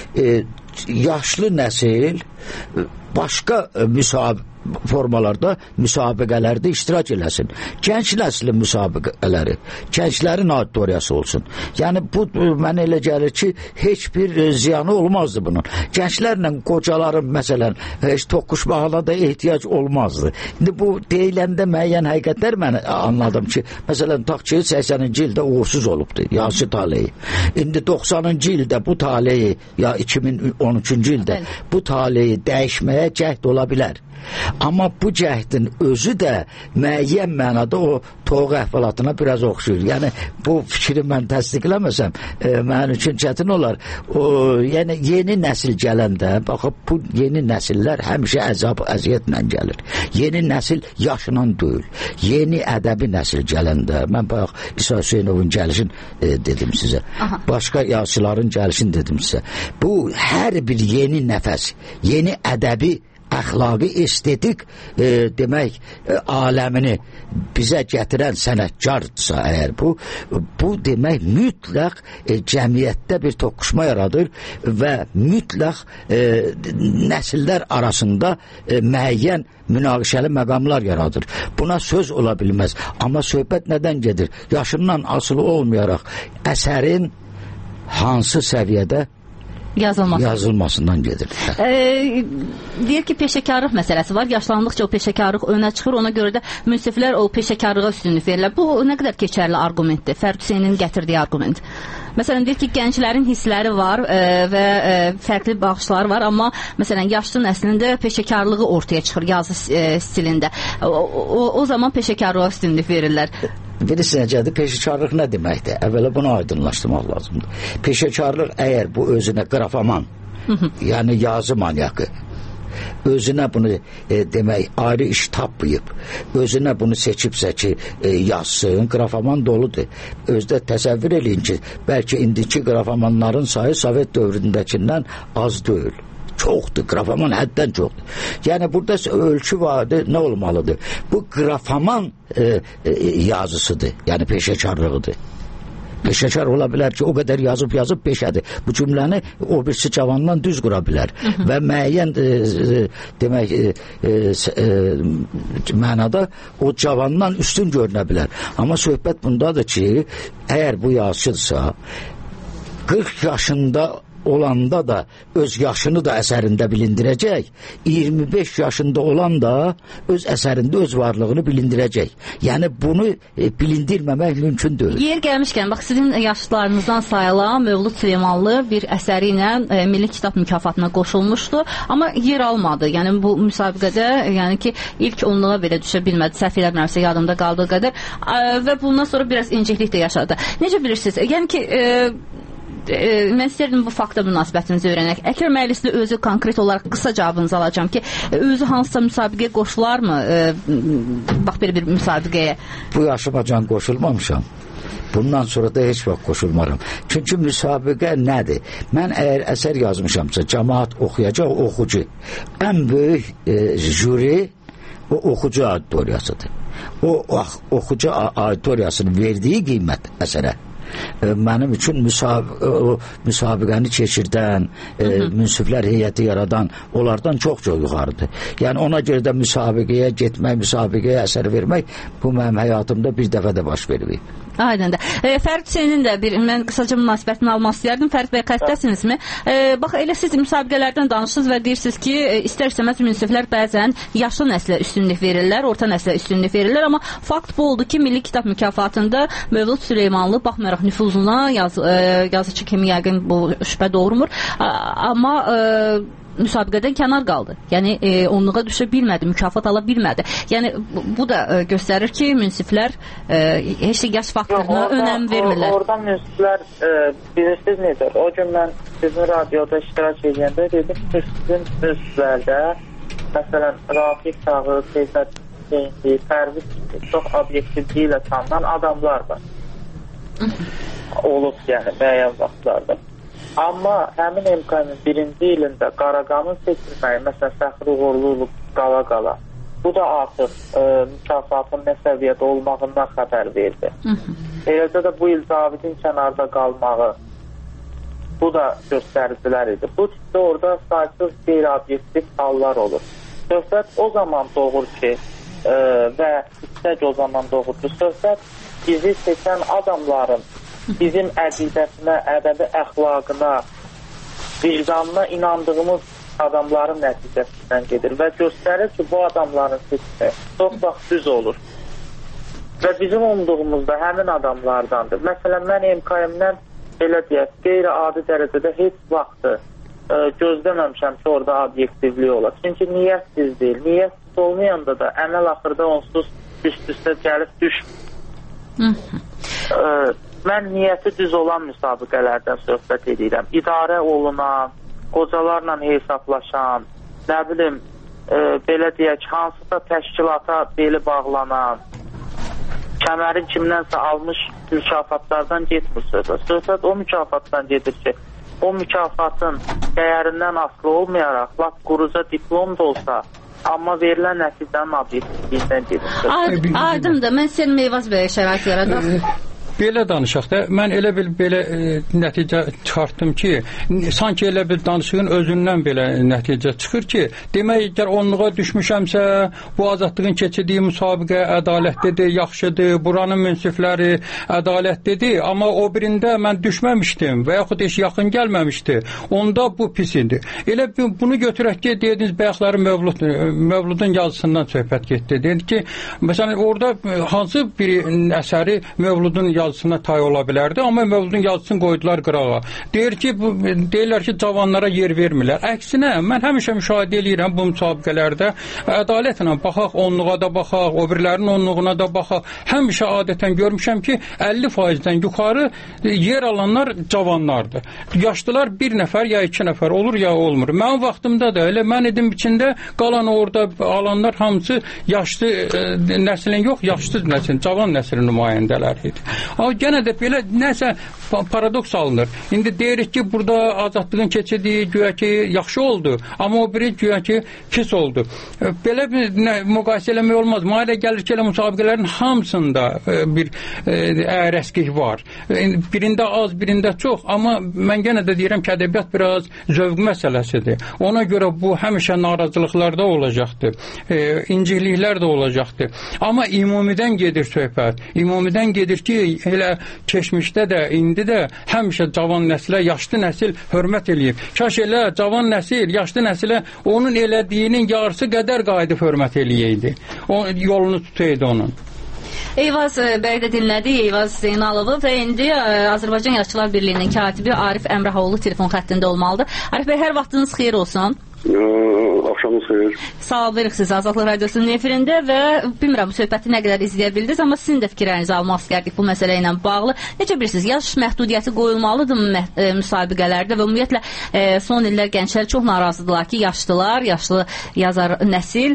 S3: yaşlı nəsil başqa formalarda, müsabiqələrdə iştirak eləsin. Gənc nəslin müsabiqələri, gənclərin auditoriyası olsun. Yəni, bu, mənə elə gəlir ki, heç bir ziyanı olmazdı bunun. Gənclərlə qocaların, məsələn, heç toqquşmağına da ehtiyac olmazdı. İndi bu deyiləndə müəyyən həqiqətlər mən anladım ki, məsələn, tutaq ki, 80-ci ildə uğursuz olubdu, yazıcı taleyi. İndi 90-cı ildə bu taleyi, ya 2013-cü ildə bu taleyi dəyişməyə cəhd ola bilər. Amma bu cəhdin özü də müəyyən mənada o toğ əhvalatına biraz oxşuyur. Yəni, bu fikri mən təsdiqləməsəm, mənim üçün çətin olar. Yəni, yeni nəsil gələndə, baxıb, bu yeni nəsillər həmişə əziyyətlə gəlir. Yeni nəsil yaşla deyil. Yeni ədəbi nəsil gələndə, mən bax, İsa Hüseynovun gəlişin dedim sizə. Başqa yazıçıların gəlişin dedim sizə. Bu, hər bir yeni nəfəs, yeni ədəbi əxlaqi, estetik demək aləmini bizə gətirən sənətkardırsa əgər bu demək mütləq cəmiyyətdə bir toqquşma yaradır və mütləq nəsillər arasında müəyyən münaqişəli məqamlar yaradır. Buna söz ola bilməz. Amma söhbət nədən gedir? Yaşından asılı olmayaraq əsərin hansı səviyyədə yazılmasından gedir.
S7: Deyir ki, peşəkarlıq məsələsi var. Yaşlandıqca o peşəkarlıq önə çıxır. Ona görə də münsiflər o peşəkarlığa üstünlük verirlər. Bu nə qədər keçərli arqumentdir? Fərid Hüseynin gətirdiyi arqument. Məsələn, deyir ki, gənclərin hissləri var və fərqli baxışları var, amma məsələn, yaşlı nəslində peşəkarlığı ortaya çıxır yazı stilində. O zaman peşəkarlığa üstünlük verirlər.
S3: Birisi necədir? Peşəkarlıq nə deməkdir? Əvvəla bunu aydınlaşdırmaq lazımdır. Peşəkarlıq əgər bu özünə qrafoman, yəni yazı manyakı, özünə bunu demək ayrı iş tapmayıb, özünə bunu seçibsə ki, yazsın, qrafoman doludur. Özdə təsəvvür eləyin ki, bəlkə indiki qrafomanların sayı Sovet dövründəkindən az deyil. Çoxdur, qrafoman həddən çoxdur. Yəni, burada ölçü vardır, nə olmalıdır? Bu qrafoman yazısıdır, yəni peşəkarlığıdır. Peşəkar ola bilər ki, o qədər yazıb peşədir. Bu cümləni o birisi cavandan düz qura bilər. Və müəyyən demək mənada o cavandan üstün görünə bilər. Amma söhbət bundadır ki, əgər bu yazıçıdırsa, 40 yaşında olanda da öz yaşını da əsərində bilindirəcək, 25 yaşında olan da öz əsərində öz varlığını bilindirəcək. Yəni bunu bilindirməmək mümkün deyil.
S7: Yer gəlmişkən, bax sizin yaşlarınızdan sayılan Mövlud Süleymanlı bir əsəri ilə Milli Kitab mükafatına qoşulmuşdu, amma yer almadı. Yəni bu müsabiqədə, yəni ki, ilk onluğa belə düşə bilmədi. Səhv eləmirəmsə yadımda qaldığı qədər və bundan sonra biraz inciklik də yaşadı. Necə bilirsiniz? Yəni ki, mən istərdim bu fakta münasibətinizi öyrənək. Əkrəm müəllisli özü konkret olaraq qısa cavabınızı alacağım ki, özü hansısa müsabiqəyə qoşularmı? Bax, belə bir müsabiqəyə.
S3: Bu yaşımacan qoşulmamışam. Bundan sonra da heç vaxt qoşulmaram. Çünki müsabiqə nədir? Mən əgər əsər yazmışamsa, cəmaat oxuyacaq, oxucu. Ən böyük jüri o oxucu auditoriyasıdır. O oxucu auditoriyasının verdiyi qiymət əsərə. mənim üçün müsabiqəni keçirdən, münsiflər heyəti yaradan onlardan çox-çox yuxarıdır. Yəni ona görə də müsabiqəyə getmək, müsabiqəyə əsər vermək bu mənim həyatımda bir dəfə də baş verməyib.
S7: Aydındır. Fərid senin də mən qısaca münasibətini almaq istəyərdim. Fərid bəy, xəstəsinizmi? Bax, elə siz müsabiqələrdən danışırsınız və deyirsiniz ki, istər-istəməz münsiflər bəzən yaşlı nəslə üstünlük verirlər, orta nəslə üstünlük verirlər, amma fakt bu oldu ki, Milli Kitab mükafatında Mövlud Süleymanlı baxmayaraq nüfuzuna, yazıcı kimi yəqin bu şübhə doğurmur, amma müsabiqədən kənar qaldı. Yəni onluğa düşə bilmədi, mükafat ala bilmədi. Yəni bu da göstərir ki, münsiflər heç də yaş faktoruna önəm vermirlər.
S12: Orada münsiflər bilirsiniz nedir? O gün mən sizin radioda iştirak edəndə dedim ki, sizin münsiflərdə məsələn Rafiq Tağı, Seyfət Hüseyinli, Pərviz çox obyektivliyi ilə tanınan adamlar var. Olub yəni müəyyən vaxtlarda. Amma həmin MK-nın birinci ilində Qaraqanın seçilməyi, məsələn, Fəxri Uğurlu qala-qala, bu da artıq mükafatın nə səviyyədə olmağından xəbər verdi. Eləcə də bu il Cavidin kənarda qalmağı, bu da göstəricilər idi. Bu tipdə orada saysız qeyri-obyektiv hallar olur. Söhbət o zaman doğur ki, və istək o zaman doğur ki, söhbət bizi seçən adamların bizim əqidəsinə, ədəbi əxlaqına, vicdanına inandığımız adamların nəticəsindən gedir və göstərir ki, bu adamların seçimi çox vaxt düz olur. Və bizim umduğumuzda həmin adamlardandır. Məsələn, mən MKM-dən belə deyək, qeyri-adi dərəcədə heç vaxtı gözləməmişəm ki, orada obyektivlik olar. Çünki niyyətsiz deyil. Niyyətsiz olmayanda da əməl axırda onsuz üst-üstə gəlib düşmür. Mən niyyəti düz olan müsabiqələrdən söhbət edirəm. İdarə olunan, qocalarla hesablaşan, nə bilim, belə deyək, hansısa təşkilata beli bağlanan, kəmərin kimdənsə almış mükafatlardan getmir söhbət. Söhbət o mükafatdan gedir ki, o mükafatın dəyərindən asılı olmayaraq, lap quruca diplom da olsa, amma verilən nəticənin obyektivliyindən gedir.
S7: Aydındır. Mən senin Eyvaz bəyə şərait yaradaq.
S11: Belə danışaq da, mən elə bil belə nəticə çıxartdım ki, sanki elə bir danışığın özündən belə nəticə çıxır ki, demək, əgər onluğa düşmüşəmsə, bu azadlığın keçirdiyi müsabiqə ədalətlidir, yaxşıdır, buranın münsifləri ədalətlidir, amma o birində mən düşməmişdim və yaxud heç yaxın gəlməmişdi, onda bu pis idi. Elə bunu götürək ki, dediniz, bayaqları Mövludun yazısından söhbət getdi. Dedi ki, məsələn, orada hansı bir əsəri Mövludun yazısına tay ola bilərdi, amma Mövludun yazısını qoydular qırağa. Deyirlər ki, cavanlara yer vermirlər. Əksinə, mən həmişə müşahidə edirəm bu müsabiqələrdə, ədalətlə baxaq, onluğa da baxaq, o birilərinin onluğuna da baxaq. Həmişə adətən görmüşəm ki, 50%-dən yuxarı yer alanlar cavanlardır. Yaşlılar bir nəfər ya iki nəfər olur, ya olmur. Mənim vaxtımda da elə mən idim içində qalan orada alanlar hamısı yaşlı nəslin yox, yaşlı nəslin, cavan nəslin nümayəndələri idi. Amma yenə də belə nəsə paradoks alınır. İndi deyirik ki, burada azadlığın keçirdiyi güya ki, yaxşı oldu, amma o biri güya ki, pis oldu. Belə bir müqayisə eləmək olmaz. Mənə gəlir ki, elə müsabiqələrin hamısında bir əyrəsklik var. Birində az, birində çox, amma mən yenə də deyirəm ki, ədəbiyyat biraz zövq məsələsidir. Ona görə bu həmişə narazılıqlar da olacaqdır, incikliklər də olacaqdır. Amma ümumidən gedir söhbət. Ümumidən gedir ki, elə keçmişdə də, indi də həmişə cavan nəslə, yaşlı nəsil hörmət eləyib. Kaş elə cavan nəsil, yaşlı nəslə onun elədiyinin yarısı qədər qayıdıb hörmət eləyəydi. O yolunu tutaydı onun.
S7: Eyvaz bəy də dinlədik, Eyvaz Zeynalovu və indi Azərbaycan Yaşlılar Birliyinin katibi Arif Əmrahoğlu telefon xəttində olmalıdır. Arif bəy, hər vaxtınız xeyir olsun.
S13: Axşamınız xeyir.
S7: Sağ olun, siz Azadlıq Radiosunun efirində və bilmirəm bu söhbəti nə qədər izləyə bildiniz, amma sizin də fikirlərinizi almaq istərdik bu məsələ ilə bağlı. Necə bilirsiniz, yaş məhdudiyyəti qoyulmalıdır müsabiqələrdə və ümumiyyətlə son illər gənclər çox narazıdırlar ki, yaşlılar, yaşlı yazar nəsil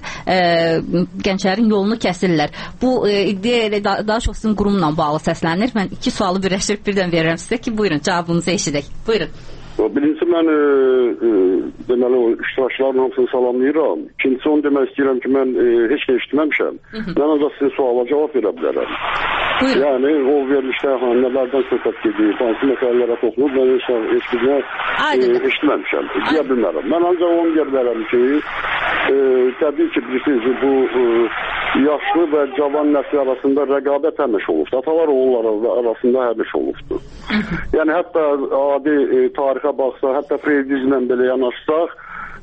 S7: gənclərin yolunu kəsirlər. Bu iddia ilə daha çox sizin qurumla bağlı səslənir. Mən iki sualı birləşdirib birdən verirəm sizə ki, buyurun, cavabınızı eşidək. Buyurun.
S13: Birincisi mən deməli o iştirakçıların hamısını salamlayıram. İkincisi onu demək istəyirəm ki, mən heç nə eşitməmişəm. Mən ancaq sizin suala cavab verə bilərəm. Yəni o verilişdə nələrdən söhbət gedir, hansı məsələlərə toxunur, mən heç birinə eşitməmişəm, deyə bilmərəm. Mən ancaq onu deyə bilərəm ki, təbii ki, bilirsiniz, bu yaşlı və cavan nəsil arasında rəqabət həmişə olubdur. Atalar oğullar arasında həmişə olubdur. Yəni hətta adi tarixə baxsaq, hətta Freydizmlə belə yanaşsaq,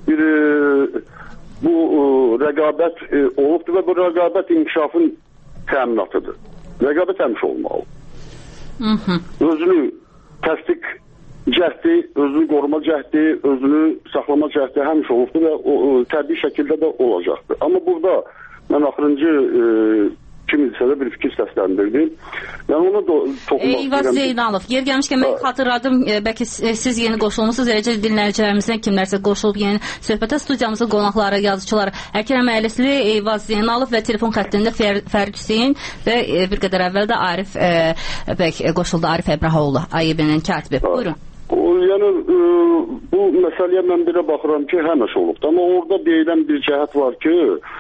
S13: bu rəqabət olubdur və bu rəqabət inkişafın təminatıdır. Rəqabət həmişə olmalı. Özünü təsdiq cəhdi, özünü qoruma cəhdi, özünü saxlama cəhdi həmişə olubdur və təbii şəkildə də olacaqdır. Amma burada mən axırıncı kimidirsə də bir fikir səsləndirdim. Yəni ona toxunmaq
S7: Eyvaz Zeynalov, yer gəlmişkən mən xatırladım, bəlkə siz yeni qoşulmusunuz, eləcə dinləyicilərimizdən kimlərsə qoşulub yeni söhbətə studiyamızın qonaqları, yazıçıları Əkrəm Əylisli, Eyvaz Zeynalov və telefon xəttində Fərid Hüseyn və bir qədər əvvəl də Arif qoşuldu, Arif Əbrahoğlu, AYB-nin katibi. Buyurun.
S13: Yəni bu məsələyə mən belə baxıram ki, həmişə olubdur. Amma orada deyilən bir cəhət var ki,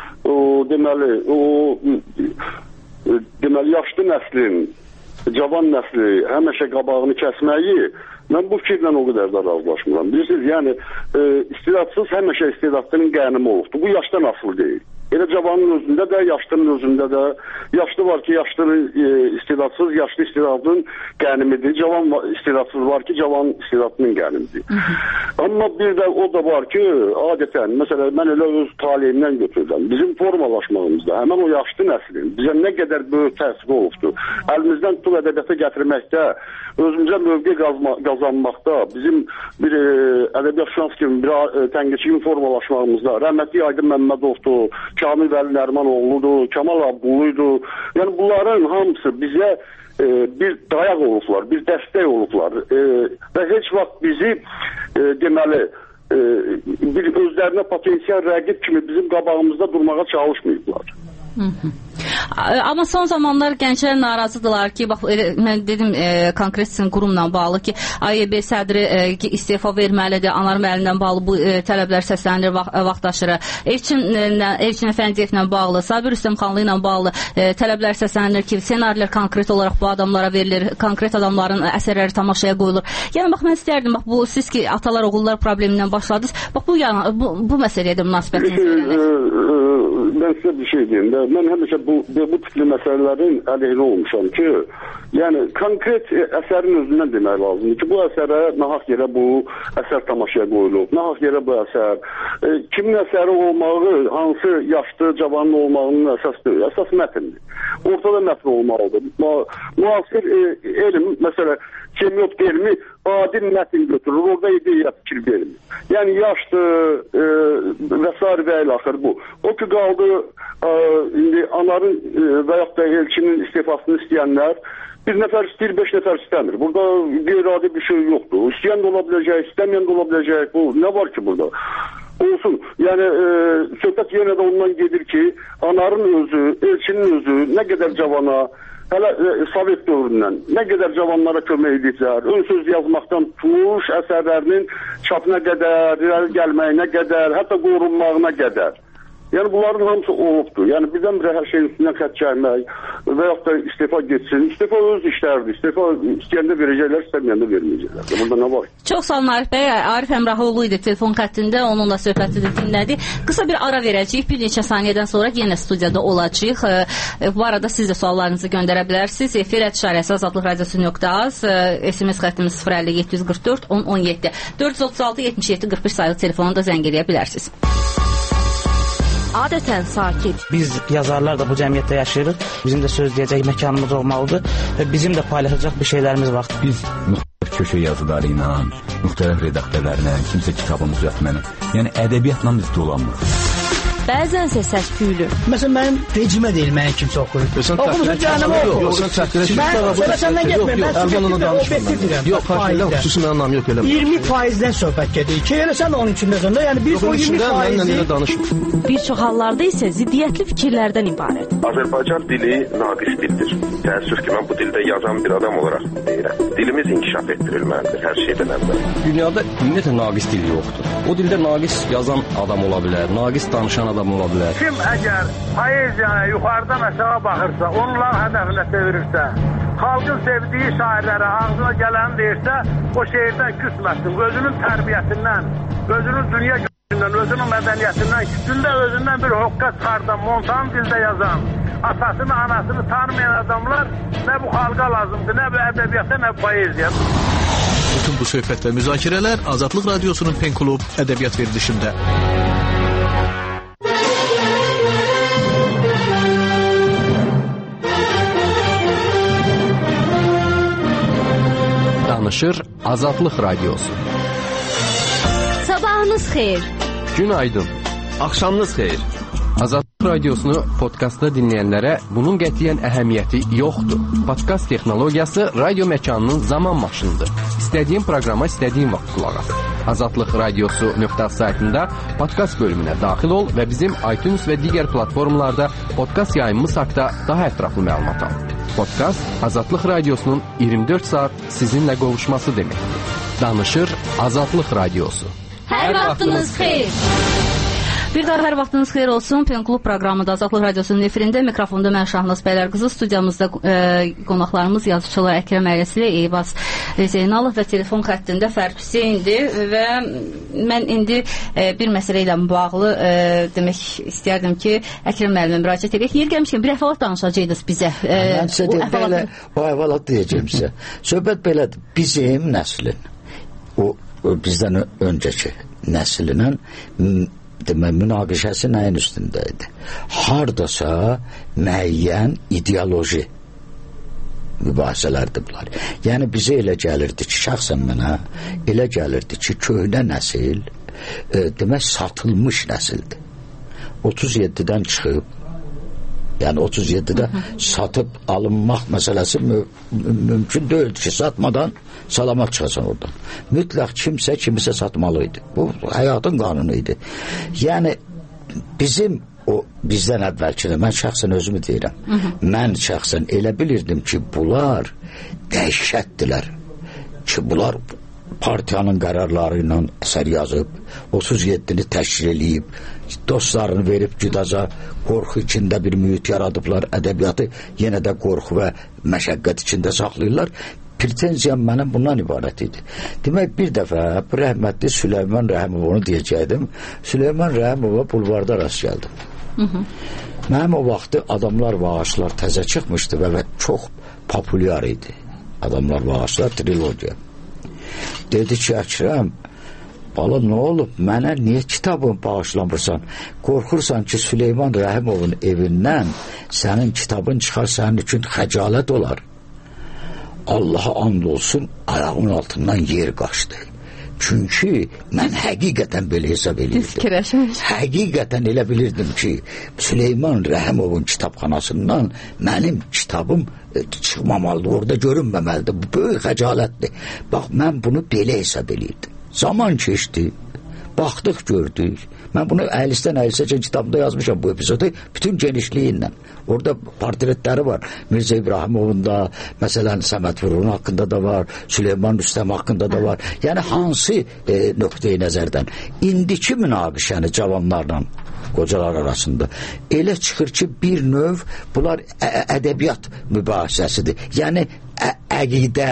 S13: deməli yaşlı nəslin, cavan nəsli həmişə qabağını kəsməyi, mən bu fikirlə o qədər də razılaşmıram. Bilirsiniz, yəni istedadsız həmişə istedadlının qənimi olubdur. Bu yaşdan asılı deyil. Elə cavanın özündə də, yaşlının özündə də. Yaşlı var ki, yaşlı istedadsız, yaşlı istedadın qənimidir. Cavan istedadsız var ki, cavan istedadının qənimidir. Amma bir də o da var ki, adətən, məsələn, mən elə öz taleyimdən götürürəm. Bizim formalaşmağımızda həmən o yaşlı nəslin bizə nə qədər böyük təsiri olubdur. Əlimizdən tutub ədəbiyyata gətirməkdə, özümüzə mövqe qazanmaqda, bizim bir ədəbiyyat şans kimi, bir tənqidçi kimi formalaşmağımızda, rəhmətli Aydın Məmmədovdur, Kamil Vəli Nərmanoğludur, Kamal Abdulluydur. Yəni bunların hamısı bizə bir dayaq olublar, bir dəstək olublar və heç vaxt bizi deməli bir özlərinə potensial rəqib kimi bizim qabağımızda durmağa çalışmayıblar.
S7: Amma son zamanlar gənclər narazıdırlar ki, bax mən dedim konkret sizin qurumla bağlı ki, AYB sədri istefa verməlidir, Anar müəllimlə bağlı bu tələblər səslənir vaxtaşırı. Elçin Əfəndiyevlə bağlı, Sabir Rüstəmxanlı ilə bağlı tələblər səslənir ki, senarilər konkret olaraq bu adamlara verilir, konkret adamların əsərləri tamaşaya qoyulur. Yəni bax mən istərdim, bax bu siz ki atalar oğullar problemindən başladınız. Bax bu məsələyə də münasibətiniz verir.
S13: Mən sizə bir şey deyim də, mən həmişə bu tipli məsələlərin əleyhinə olmuşam ki, yəni konkret əsərin özündən demək lazımdır ki, bu əsərə nahaq yerə bu əsər tamaşaya qoyulub, nahaq yerə bu əsər, kimin əsəri olmağı, hansı yaşlı, cavanın olmağının əsas deyil, əsas mətndir. Ortada mətn olmalıdır. Müasir elm, məsələn, semiyot elmi adi mətn götürür, orada ideya fikir vermir. Yəni yaşdır və s. və ilə axır bu. O ki qaldı indi Anarın və yaxud da Elçinin istifasını istəyənlər bir nəfər istəyir, 5 nəfər istəmir. Burada qeyri-adi bir şey yoxdur. İstəyən də ola biləcək, istəməyən də ola biləcək. Bu nə var ki burada? Olsun. Yəni söhbət yenə də ondan gedir ki, Anarın özü, Elçinin özü nə qədər cavana, hələ Sovet dövründən nə qədər cavanlara kömək ediblər, ön söz yazmaqdan tutmuş, əsərlərinin çapına qədər, irəli gəlməyinə qədər, hətta qorunmağına qədər. Yəni bunların hamısı olubdur. Yəni birdən-birə hər şeyin üstündən xətt çəkmək və yaxud da istefa getsin. İstefa öz işlərdir. İstefa istəyəndə verəcəklər, istəməyəndə verməyəcəklər. Burada nə var?
S7: Çox sağ olun Arif bəy. Arif Əmrahoğlu idi telefon xəttində. Onunla söhbətini dinlədik. Qısa bir ara verəcəyik. Bir neçə saniyədən sonra yenə studiyada olacağıq. Bu arada siz də suallarınızı göndərə bilərsiniz. Efir @şarəsi Azadlıq Radiosu.az, SMS xəttimiz 050 744 1017 436 77 41 sayılı telefonunda zəng edə bilərsiniz.
S14: Adətən sakit.
S8: Biz yazarlar da bu cəmiyyətdə yaşayırıq. Bizim də söz deyəcək məkanımız olmalıdır və bizim də paylaşacaq bir şeylərimiz var.
S9: Biz müxtəlif köşə yazıları ilə, müxtəlif redaktörlərlə, kimsə kitabını düzəltməni, yəni ədəbiyyatla biz dolanmırıq.
S14: Bəzənsə səs-küylü.
S4: Məsələn, mənim rejimə deyil, mənə kimsə oxuyur. Oxumusun cəhənnəmə oxuyur. Mən səndən getməyim, mən subjektiv obyektivdirəm.
S15: Yox, faizdən, xüsusi mənim anlam yox, eləmə.
S4: 20%-dən söhbət gedir ki, elə sən onun içindəsən də, yəni biz o 20%-i...
S14: Bir çox hallarda isə ziddiyyətli fikirlərdən ibarət.
S5: Azərbaycan dili naqis dildir. Təəssüf ki, mən bu dildə yazan bir adam olaraq deyirəm. Dilimiz inkişaf etdirilməlidir hər şeydən əvvəl.
S15: Dünyada ümumiyyətlə naqis dil yoxdur. O dildə naqis yazan adam ola bilər, naqis danışan adam
S6: adam ola bilər.
S10: Kim əgər poeziyaya yuxarıdan aşağı baxırsa, onlar hədəfinə çevirirsə, xalqın sevdiyi şairlərə ağzına gələni deyirsə, o şeirdən küsməsin. Özünün tərbiyəsindən, özünün dünya görüşündən, özünün mədəniyyətindən, gündə özündən bir hoqqa çıxardan, montan dildə yazan, atasını, anasını tanımayan adamlar nə bu xalqa lazımdır, nə bu ədəbiyyata, nə bu poeziya.
S15: Bütün bu söhbət və müzakirələr Azadlıq Radiosunun Pen Klub ədəbiyyat verilişində.
S6: Danışır Azadlıq Radiosu.
S14: Sabahınız xeyir.
S6: Günaydın.
S15: Axşamınız xeyir.
S6: Azadlıq Radiosunu podkastda dinləyənlərə bunun qətiyyən əhəmiyyəti yoxdur. Podkast texnologiyası radio məkanının zaman maşınıdır. İstədiyin proqrama istədiyin vaxt qulaq as. Azadlıq Radiosu.az saytında podkast bölümünə daxil ol və bizim iTunes və digər platformalarda podkast yayımımız haqqında daha ətraflı məlumat al. Podkast Azadlıq Radiosunun 24 saat sizinlə qovuşması deməkdir. Danışır Azadlıq Radiosu.
S7: Hər vaxtınız xeyir. Bir daha hər vaxtınız xeyir olsun. Pen Klub proqramında Azadlıq Radiosunun efirində mikrofonda mən Şahnaz Bəylərqızı, studiyamızda qonaqlarımız yazıçılar Əkrəm Ərəsli, Eyvaz Zeynalov və telefon xəttində Fərq Hüseyndir və mən indi bir məsələ ilə bağlı demək istərdim ki, Əkrəm müəllimə müraciət edək. Yer gəlmişkən bir əhvalat danışacaqdınız bizə.
S3: Mən sizə o əhvalat deyəcəm sizə. Söhbət belədir. Bizim nəslin, o bizdən öncəki nəslinin demək, münaqişəsi nəyin üstündə idi? Hardasa müəyyən ideoloji mübahisələrdir bunlar. Yəni bizə elə gəlirdi ki, şəxsən mənə elə gəlirdi ki, köhnə nəsil demək satılmış nəsildir. 37-dən çıxıb, yəni 37-də satıb alınmaq məsələsi mümkün deyildi ki, satmadan salamat çıxasan oradan. Mütləq kimsə kimisə satmalı idi. Bu həyatın qanunu idi. Yəni bizim o bizdən əvvəlkini, mən şəxsən özümü deyirəm. Mən şəxsən elə bilirdim ki, bunlar dəhşətdilər. Ki bunlar partiyanın qərarları ilə əsər yazıb, 37-ni təşkil eləyib, dostlarını verib güdaca qorxu içində bir mühit yaradıblar, ədəbiyyatı yenə də qorxu və məşəqqət içində saxlayırlar. Pretenziyam mənim bundan ibarət idi. Demək, bir dəfə rəhmətli Süleyman Rəhimova deyəcəkdim. Süleyman Rəhimova bulvarda rast gəldim. Mənim o vaxtı Adamlar və Ağaclar təzə çıxmışdı və çox populyar idi. Adamlar və Ağaclar trilogiya. Dedi ki, Əkrəm, bala nə olub, mənə niyə kitabını bağışlamırsan? Qorxursan ki, Süleyman Rəhimovun evindən sənin kitabın çıxar, sənin üçün xəcalət olar. Allaha and olsun, ayağımın altından yer qaçdı. Çünki mən həqiqətən belə hesab edirdim. Həqiqətən elə bilirdim ki, Süleyman Rəhimovun kitabxanasından mənim kitabım çıxmamalıdır, orada görünməməlidir. Bu böyük xəcalətdir. Bax, mən bunu belə hesab edirdim. Zaman keçdi, baxdıq, gördük. Mən bunu əylisdən əylisəcən kitabımda yazmışam bu epizodu bütün genişliyi ilə. Orada portretləri var. Mirzə İbrahimovun da, məsələn, Səməd Vurğun haqqında da var, Süleyman Rüstəm haqqında da var. Yəni hansı nöqteyi nəzərdən? İndiki münaqişəni cavanlarla qocalar arasında elə çıxır ki, bir növ bunlar ədəbiyyat mübahisəsidir. Yəni əqidə,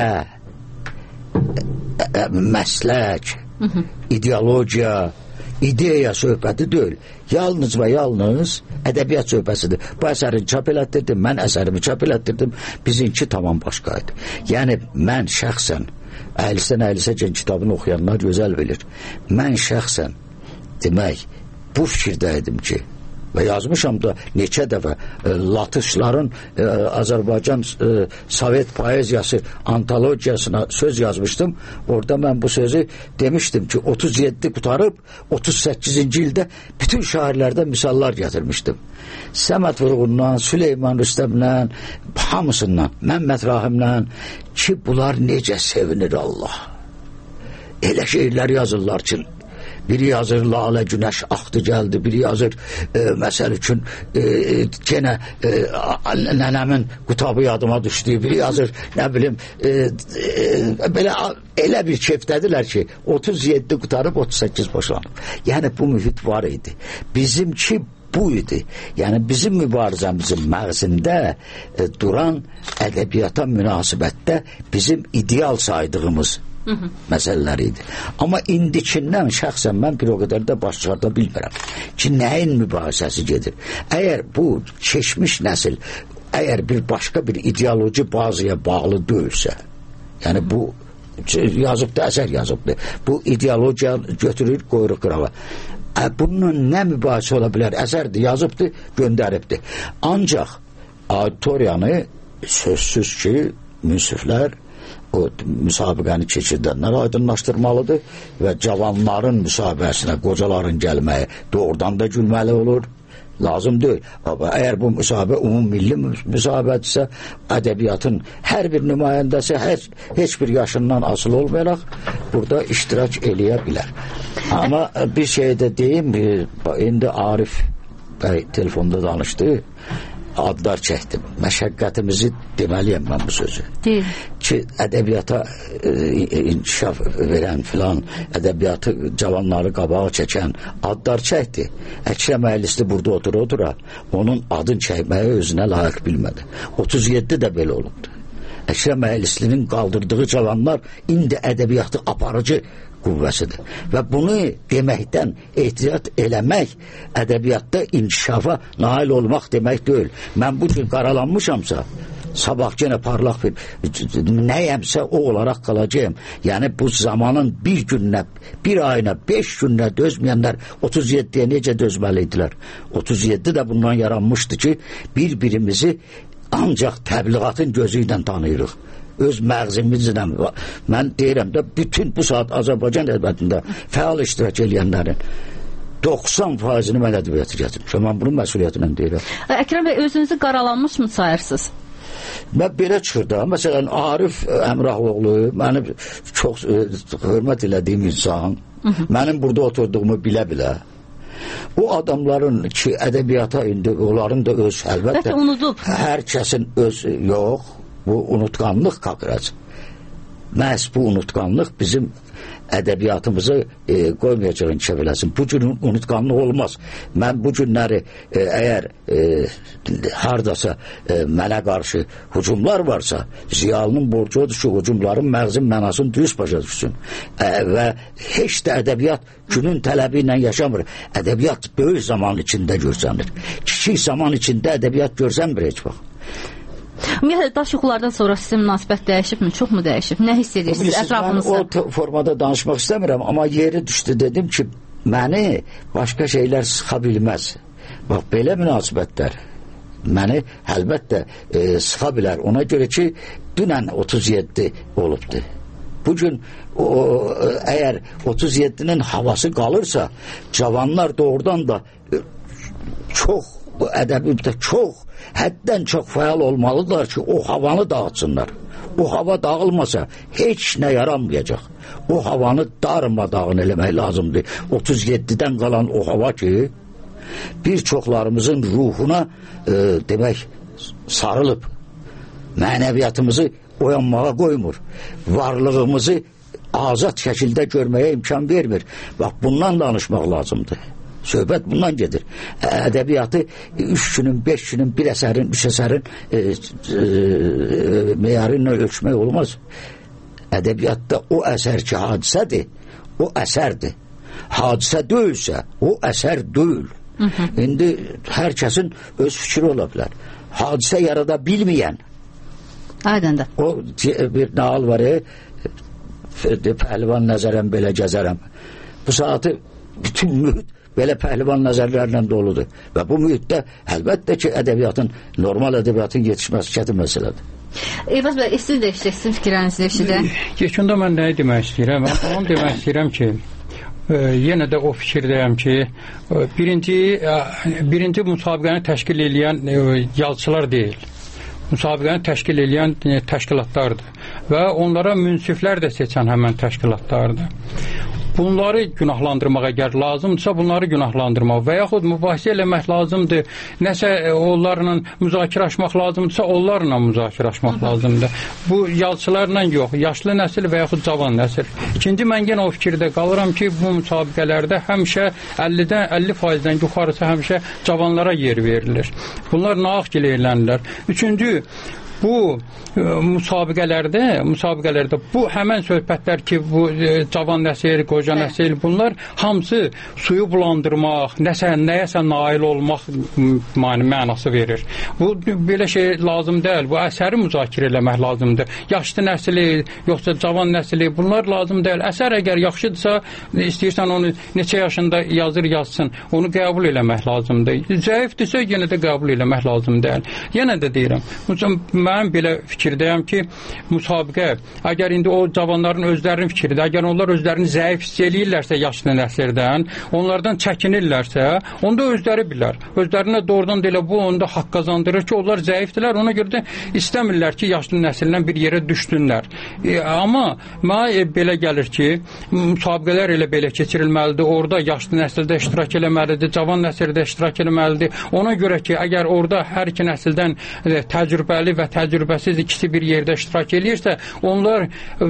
S3: məslək, ideologiya, ideya söhbəti deyil. Yalnız və yalnız ədəbiyyat söhbətidir. Bu əsəri çap elətdirdim, mən əsərimi çap elətdirdim. Bizinki tamam başqaydı. Yəni mən şəxsən əylisdən əylisəcən kitabını oxuyanlar gözəl bilir. Mən şəxsən demək bu fikirdəydim ki, və yazmışam da neçə dəfə Latışların Azərbaycan Sovet poeziyası antologiyasına söz yazmışdım. Orada mən bu sözü demişdim ki, 37 qutarıb 38-ci ildə bütün şairlərdən misallar gətirmişdim. Səməd Vurğundan, Süleyman Rüstəmdən, hamısından, Məmməd Rahimdən ki, bunlar necə sevinir Allah. Elə şeylər yazırlar ki, biri yazır Lalə Günəş axdı gəldi, biri yazır məsəl üçün genə nənəmin qutabı yadıma düşdü, biri yazır nə bilim belə elə bir keyfdədirlər ki 37 qutarıb 38 boşlanıb. Yəni bu mühit var idi. Bizimki bu idi. Yəni bizim mübarizəmizin məğzində duran ədəbiyyata münasibətdə bizim ideal saydığımız məsələlər idi. Amma indikindən şəxsən mən bir o qədər də baş çıxarda bilmirəm ki, nəyin mübahisəsi gedir. Əgər bu keçmiş nəsil əgər bir başqa bir ideoloji bazıya bağlı deyilsə, yəni bu yazıbdır, əsər yazıbdır. Bu ideologiya götürür, qoyuruq qırağa. Bunun nə mübahisə ola bilər? Əsərdir, yazıbdır, göndəribdir. Ancaq auditoriyanı sözsüz ki, münsiflər o müsabiqəni keçirdənlər aydınlaşdırmalıdır və cavanların müsabiqəsinə qocaların gəlməyi doğrudan da gülməli olur. Lazım deyil. Əgər bu müsabiqə ümumilli müsabiqədirsə, ədəbiyyatın hər bir nümayəndəsi heç bir yaşından asılı olmayaraq burada iştirak eləyə bilər. Amma bir şey də deyim, indi Arif bəy telefonda danışdı, adlar çəkdim. Məşəqqətimizi deməliyəm mən bu sözü. Deyil. Ki, ədəbiyyata inkişaf verən filan, ədəbiyyatı cavanları qabağa çəkən adlar çəkdi. Əkrəm Əylisli burada otura, onun adın çəkməyi özünə layiq bilmədi. 37 də belə olubdu. Əkrəm Əylislinin qaldırdığı cavanlar indi ədəbiyyatı aparıcı qüvvəsidir. Və bunu deməkdən ehtiyat eləmək ədəbiyyatda inkişafa nail olmaq demək deyil. Mən bu gün qaralanmışamsa, sabah yenə parlaq nəyəmsə o olaraq qalacağım. Yəni bu zamanın bir günlə, bir ayına, 5 günlə dözməyənlər 37-yə necə dözməliydilər? 37 də bundan yaranmışdı ki, bir-birimizi ancaq təbliğatın gözü ilə tanıyırıq. Öz məğzimizlə. Mən deyirəm də, bütün bu saat Azərbaycan ədəbiyyatında fəal iştirak edənlərin 90%-ni mən ədəbiyyatı gətirmişəm. Mən bunun məsuliyyətindən deyirəm.
S7: Əkrəm bəy, özünüzü qaralanmış mı sayırsınız?
S3: Mən belə çıxır da. Məsələn, Arif Əmrahoğlu mənim çox hörmət elədiyim insan. Mənim burada oturduğumu bilə-bilə. O adamların ki, ədəbiyyata indi, onların da öz əlbəttə hər kəsin öz, yox, bu unutqanlıq kakıracaq. Məhz bu unutqanlıq bizim ədəbiyyatımızı qoymayacaq inkişaf eləsin. Bu gün unutqanlıq olmaz. Mən bu günləri əgər hardasa mənə qarşı hücumlar varsa, ziyalının borcu odur ki, hücumların məğzin mənasını düz başa düşsün. Və heç də ədəbiyyat günün tələbi ilə yaşamır. Ədəbiyyat böyük zaman içində görsənir. Kiçik zaman içində ədəbiyyat görsənmir heç vaxt.
S7: Ümumiyyətlə, daş yuxulardan sonra sizin münasibət dəyişibmi? Çox mu dəyişib? Nə hiss edirsiniz ətrafınızda?
S3: Mən o formada danışmaq istəmirəm, amma yeri düşdü, dedim ki, məni başqa şeylər sıxa bilməz. Bax, belə münasibətlər məni əlbəttə sıxa bilər. Ona görə ki, dünən 37 olubdur. Bugün əgər 37-nin havası qalırsa, cavanlar doğrudan da çox ədəbiyyatda çox, həddən çox fəal olmalıdırlar ki, o havanı dağıtsınlar. O hava dağılmasa heç nə yaranmayacaq. O havanı darmadağın eləmək lazımdır. 37-dən qalan o hava ki, bir çoxlarımızın ruhuna demək sarılıb, mənəviyyatımızı oyanmağa qoymur, varlığımızı azad şəkildə görməyə imkan vermir. Bax, bundan danışmaq lazımdır. Söhbət bundan gedir. Ədəbiyyatı 3 günün, 5 günün, bir əsərin, 3 əsərin meyarı ilə ölçmək olmaz. Ədəbiyyatda o əsər ki, hadisədir, o əsərdir. Hadisə deyilsə, o əsər deyil. İndi hər kəsin öz fikri ola bilər. Hadisə yarada bilməyən,
S7: aydındır.
S3: O bir nağıl var, pəhlivan nəzərəm, belə gəzərəm. Bu saatı bütün mühit belə pəhlivan nəzərlərlə doludur. Və bu mühitdə əlbəttə ki, ədəbiyyatın, normal ədəbiyyatın yetişməsi çətin məsələdir.
S7: Eyvaz bəy, siz də işləksin fikirlərinizi eşidən.
S11: Yekunda mən nəyi demək istəyirəm? Onu demək istəyirəm ki, yenə də o fikirdəyəm ki, birinci müsabiqəni təşkil edən yazıçılar deyil. Müsabiqəni təşkil edən təşkilatlardır və onlara münsiflər də seçən həmən təşkilatlardır. bunları günahlandırmaq əgər lazımdırsa, bunları günahlandırmaq və yaxud mübahisə eləmək lazımdır, nəsə onlarla müzakirə açmaq lazımdırsa, onlarla müzakirə açmaq lazımdır. Bu yazıçılarla yox, yaşlı nəsil və yaxud cavan nəsil. İkinci, mən yenə o fikirdə qalıram ki, bu müsabiqələrdə həmişə 50%-dən yuxarısı həmişə cavanlara yer verilir. Bunlar nahaq eləyirlər. Üçüncü, bu müsabiqələrdə bu həmən söhbətlər ki, bu cavan nəsil, qoca nəsil, bunlar hamısı suyu bulandırmaq, nəyəsə nail olmaq mənası verir. Bu belə şey lazım deyil. Bu əsəri müzakirə eləmək lazımdır. Yaşlı nəsli, yoxsa cavan nəsli, bunlar lazım deyil. Əsər əgər yaxşıdırsa, istəyirsən onu neçə yaşında yazsın, onu qəbul eləmək lazımdır. Zəifdirsə, yenə də qəbul eləmək lazım deyil. Yenə də deyirəm, mən belə fikirdəyəm ki, müsabiqə, əgər indi o cavanların özlərinin fikridir, əgər onlar özlərini zəif hiss eləyirlərsə yaşlı nəsildən, onlardan çəkinirlərsə, onda özləri bilər. Özlərinə doğrudan da elə bu, onda haqq qazandırır ki, onlar zəifdirlər, ona görə də istəmirlər ki, yaşlı nəsildən bir yerə düşsünlər. Amma mənə belə gəlir ki, müsabiqələr elə belə keçirilməlidir, orada yaşlı nəsildə iştirak eləməlidir, cavan nəsildə iştirak eləməlidir. Ona görə ki, əgər orada hər iki nəsildən təcrübəli və təcrübəsiz ikisi bir yerdə iştirak edirsə, onlar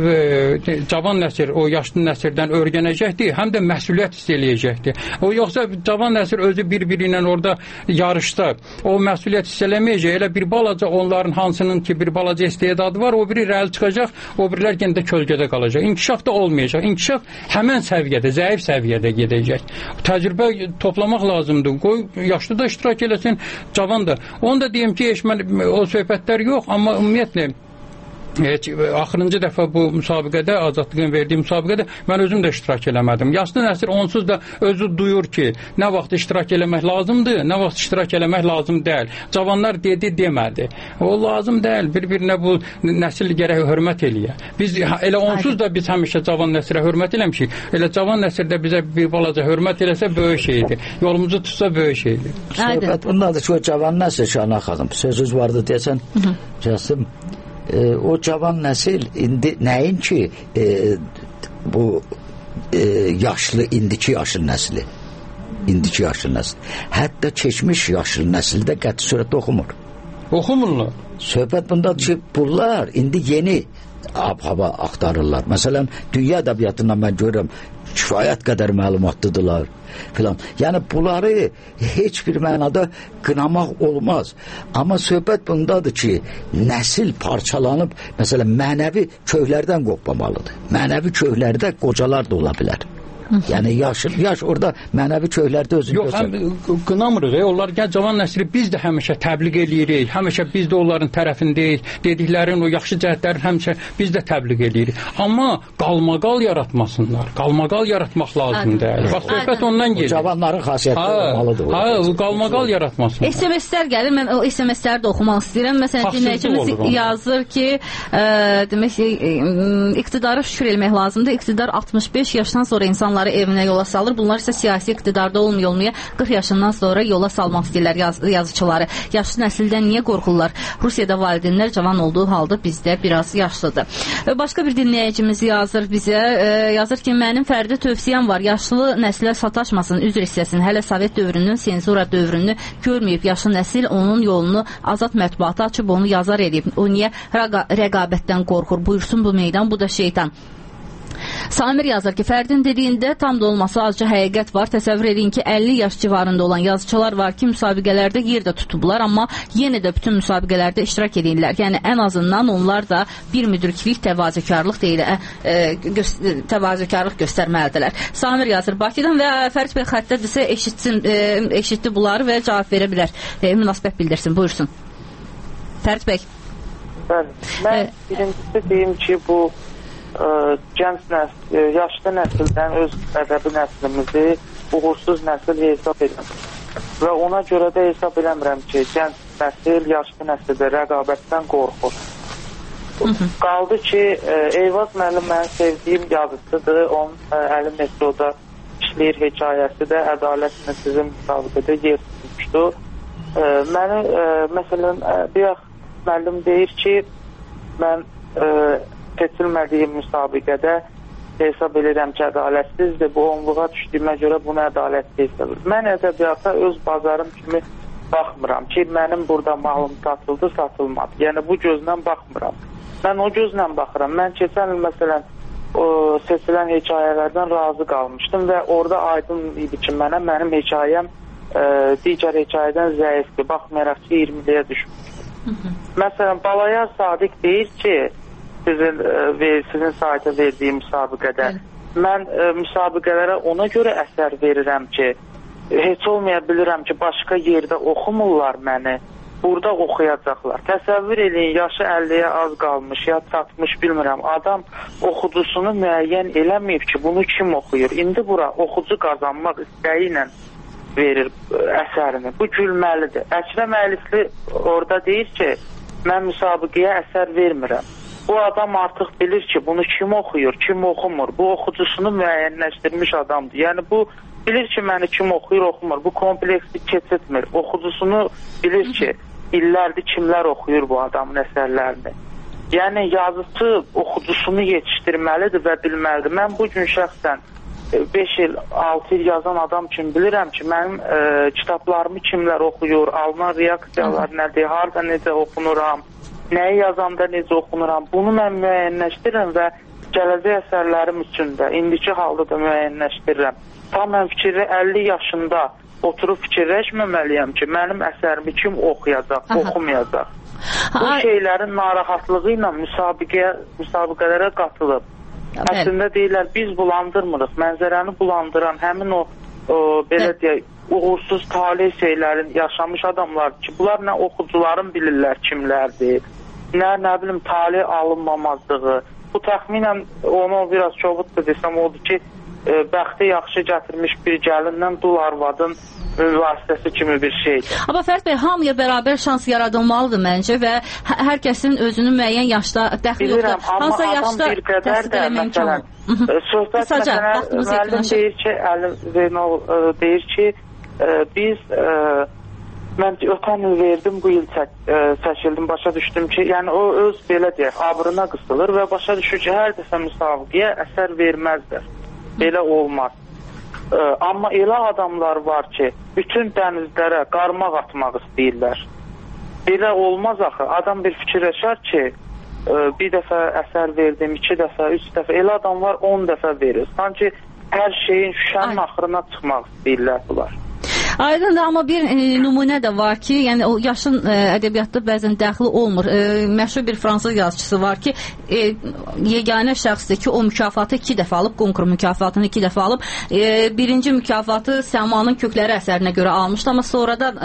S11: cavan nəsil o yaşlı nəsildən öyrənəcəkdir, həm də məsuliyyət hiss eləyəcəkdir. O yoxsa cavan nəsil özü bir-biri ilə orada yarışda o məsuliyyət hiss eləməyəcək. Elə bir balaca onların hansının ki bir balaca istedadı var, o biri irəli çıxacaq, o birilər yenə də kölgədə qalacaq. İnkişaf da olmayacaq. İnkişaf həmən səviyyədə, zəif səviyyədə gedəcək. Təcrübə toplamaq lazımdır. Qoy yaşlı da iştirak eləsin, cavan da. Onu da deyim ki, o söhbətlər yox, amma ümumiyyətlə axırıncı dəfə bu müsabiqədə, Azadlığın verdiyi müsabiqədə mən özüm də iştirak eləmədim. Yaşlı nəsil onsuz da özü duyur ki, nə vaxt iştirak eləmək lazımdır, nə vaxt iştirak eləmək lazım deyil. Cavanlar dedi, demədi. O lazım deyil. Bir-birinə bu nəsil gərək hörmət eləyə. Biz elə onsuz da biz həmişə cavan nəsilə hörmət eləmişik. Elə cavan nəsil də bizə bir balaca hörmət eləsə böyük şeydir. Yolumuzu tutsa böyük şeydir.
S3: Söhbət bundadır ki, o cavan nəsil Şahına xanım, sözünüz vardı deyəsən, Cəsim. O cavan nəsil indi nəyin ki bu yaşlı indiki yaşlı nəsli hətta keçmiş yaşlı nəsildə qəti surətdə oxumurlar. Söhbət bundadır ki, bunlar indi yeni hava axtarırlar. Məsələn, dünya ədəbiyyatından mən görürəm kifayət qədər məlumatlıdırlar filan. Yəni bunları heç bir mənada qınamaq olmaz. Amma söhbət bundadır ki, nəsil parçalanıb, məsələn, mənəvi köklərdən qopmamalıdır. Mənəvi köklərdə qocalar da ola bilər. Yəni yaş orada mənəvi köklərdə özünü göstərir.
S11: Yox, qınamırıq. Onlar cavan nəsli biz də həmişə təbliğ eləyirik. Həmişə biz də onların tərəfindəyik. Dediklərin o yaxşı cəhətlərini həmişə biz də təbliğ eləyirik. Amma qalmaqal yaratmasınlar. Qalmaqal yaratmaq lazımdır. Bax, söhbət ondan gedir.
S3: Cavanların xasiyyəti olmalıdır.
S11: Qalmaqal yaratmasınlar.
S7: SMS-lər gəlir. Mən o SMS-ləri də oxumaq istəyirəm. Məsələn, dinləyicimiz yazır ki, demək ki, iqtidara şükür eləmək lazımdır. İqtidar 65 yaşdan sonra insanlar evinə yola salır. Bunlar isə siyasi iqtidarda olmaya 40 yaşından sonra yola salmaq istəyirlər yazıçıları. Yaşlı nəsildən niyə qorxurlar? Rusiyada valideynlər cavan olduğu halda bizdə biraz yaşlıdır. Başqa bir dinləyicimiz yazır bizə. Yazır ki, mənim fərdi tövsiyəm var. Yaşlı nəslə sataşmasın, üzr istəsin. Hələ Sovet dövrünün, senzura dövrünü görməyib. Yaşlı nəsil onun yolunu azad mətbuata açıb onu yazar edib. O niyə rəqabətdən qorxur? Buyursun bu meydan, bu da şeytan. Samir yazır ki, Fərdin dediyində tam da olmasa azca həqiqət var. Təsəvvür edin ki, 50 yaş civarında olan yazıçılar var ki, müsabiqələrdə yer də tutublar, amma yenə də bütün müsabiqələrdə iştirak edirlər. Yəni, ən azından onlar da bir müdriklik, təvazökarlıq deyil, təvazökarlıq göstərməlidirlər. Samir yazır Bakıdan və Fərid bəy xəttədirsə eşitdi bunları və cavab verə bilər. Münasibət bildirsin, buyursun. Fərid bəy.
S12: Mən birincisi deyim ki, bu gənc nəsil, yaşlı nəsildən öz ədəbi nəslimizi uğursuz nəsil hesab edirəm. Və ona görə də hesab eləmirəm ki, gənc nəsil, yaşlı nəsildə rəqabətdən qorxur. Qaldı ki, Eyvaz müəllim mənim sevdiyim yazıcıdır. Onun Əli Metroda işləyir hekayəsi də ədalətlə sizin müsabiqədə yer tutmuşdur. Məni, məsələn, bir müəllim deyir ki, mən seçilmədiyim müsabiqədə hesab edirəm ki, ədalətsizdir. Bu onluğa düşdüyümə görə bunu ədalətli hesab edirəm. Mən ədəbiyyata öz bazarım kimi baxmıram ki, mənim burada malım satıldı, satılmadı. Yəni bu gözlə baxmıram. Mən o gözlə baxıram. Mən keçən il məsələn seçilən hekayələrdən razı qalmışdım və orada aydın idi ki, mənim hekayəm digər hekayədən zəifdir. Baxmayaraq ki, 20-liyə düşmüşdür. Məsələn, Balayar Sadiq deyir ki, sizin sayta verdiyim müsabiqədə mən müsabiqələrə ona görə əsər verirəm ki, heç olmaya bilirəm ki, başqa yerdə oxumurlar məni, burada oxuyacaqlar. Təsəvvür eləyin, yaşı 50-yə az qalmış, ya çatmış, bilmirəm, adam oxucusunu müəyyən eləməyib ki, bunu kim oxuyur? İndi bura oxucu qazanmaq istəyi ilə verir əsərini. Bu gülməlidir. Əkrəm Əlifli orada deyir ki, mən müsabiqəyə əsər vermirəm. Bu adam artıq bilir ki, bunu kim oxuyur, kim oxumur. Bu oxucusunu müəyyənləşdirmiş adamdır. Yəni bu bilir ki, məni kim oxuyur, oxumur. Bu kompleksi keçirtmir. Oxucusunu bilir ki, illərdir kimlər oxuyur bu adamın əsərlərini. Yəni yazıcı oxucusunu yetişdirməlidir və bilməlidir. Mən bugün şəxsən 5 il, 6 il yazan adam üçün bilirəm ki, mənim kitablarımı kimlər oxuyur, alınan reaksiyalar nədir, harada necə oxunuram, nəyi yazanda necə oxunuram, bunu mən müəyyənləşdirirəm və gələcək əsərlərim üçün də, indiki halda da müəyyənləşdirirəm. Tam mən 50 yaşında oturub fikirləşməməliyəm ki, mənim əsərimi kim oxuyacaq, oxumayacaq. Bu şeylərin narahatlığı ilə müsabiqələrə qatılıb. Əslində deyirlər, biz bulandırmırıq, mənzərəni bulandıran həmin o belə deyək, uğursuz talih şeylərin yaşamış adamlar ki, bunlar nə oxucuların bilirlər kimlərdir, nə bilim talih alınmamazlığı. Bu təxminən onu biraz çovutdur desəm odur ki, bəxti yaxşı gətirmiş bir gəlindən dul arvadın vasitəsi kimi bir şeydir.
S7: Amma Fərid bəy, hamıya bərabər şans yaradılmalıdır məncə və hər kəsin özünü müəyyən yaşda dəxli yoxdur. Hansısa yaşda təsdiq eləmək imkanı.
S12: Söhbət məsələn, müəllim deyir ki, Əli Zeynal deyir ki, mən ötən il verdim, bu il çəkildim, başa düşdüm ki, yəni o öz belə deyək, abrına qısılır və başa düşür ki, hər dəfə müsabiqəyə əsər verməzdir. Belə olmaz. Amma elə adamlar var ki, bütün dənizlərə qarmaq atmaq istəyirlər. Belə olmaz axı. Adam bir fikirləşər ki, bir dəfə əsər verdim, 2 dəfə, 3 dəfə. Elə adamlar 10 dəfə verir. Sanki hər şeyin şüşənin axırına çıxmaq istəyirlər bunlar.
S7: Aydındır, amma bir nümunə də var ki, yəni o yaşın ədəbiyyatda bəzən dəxli olmur. Məşhur bir fransız yazıçısı var ki, yeganə şəxsdir ki, o mükafatı 2 dəfə alıb, konkur mükafatını 2 dəfə alıb. Birinci mükafatı Səmanın Kökləri əsərinə görə almışdı, amma sonradan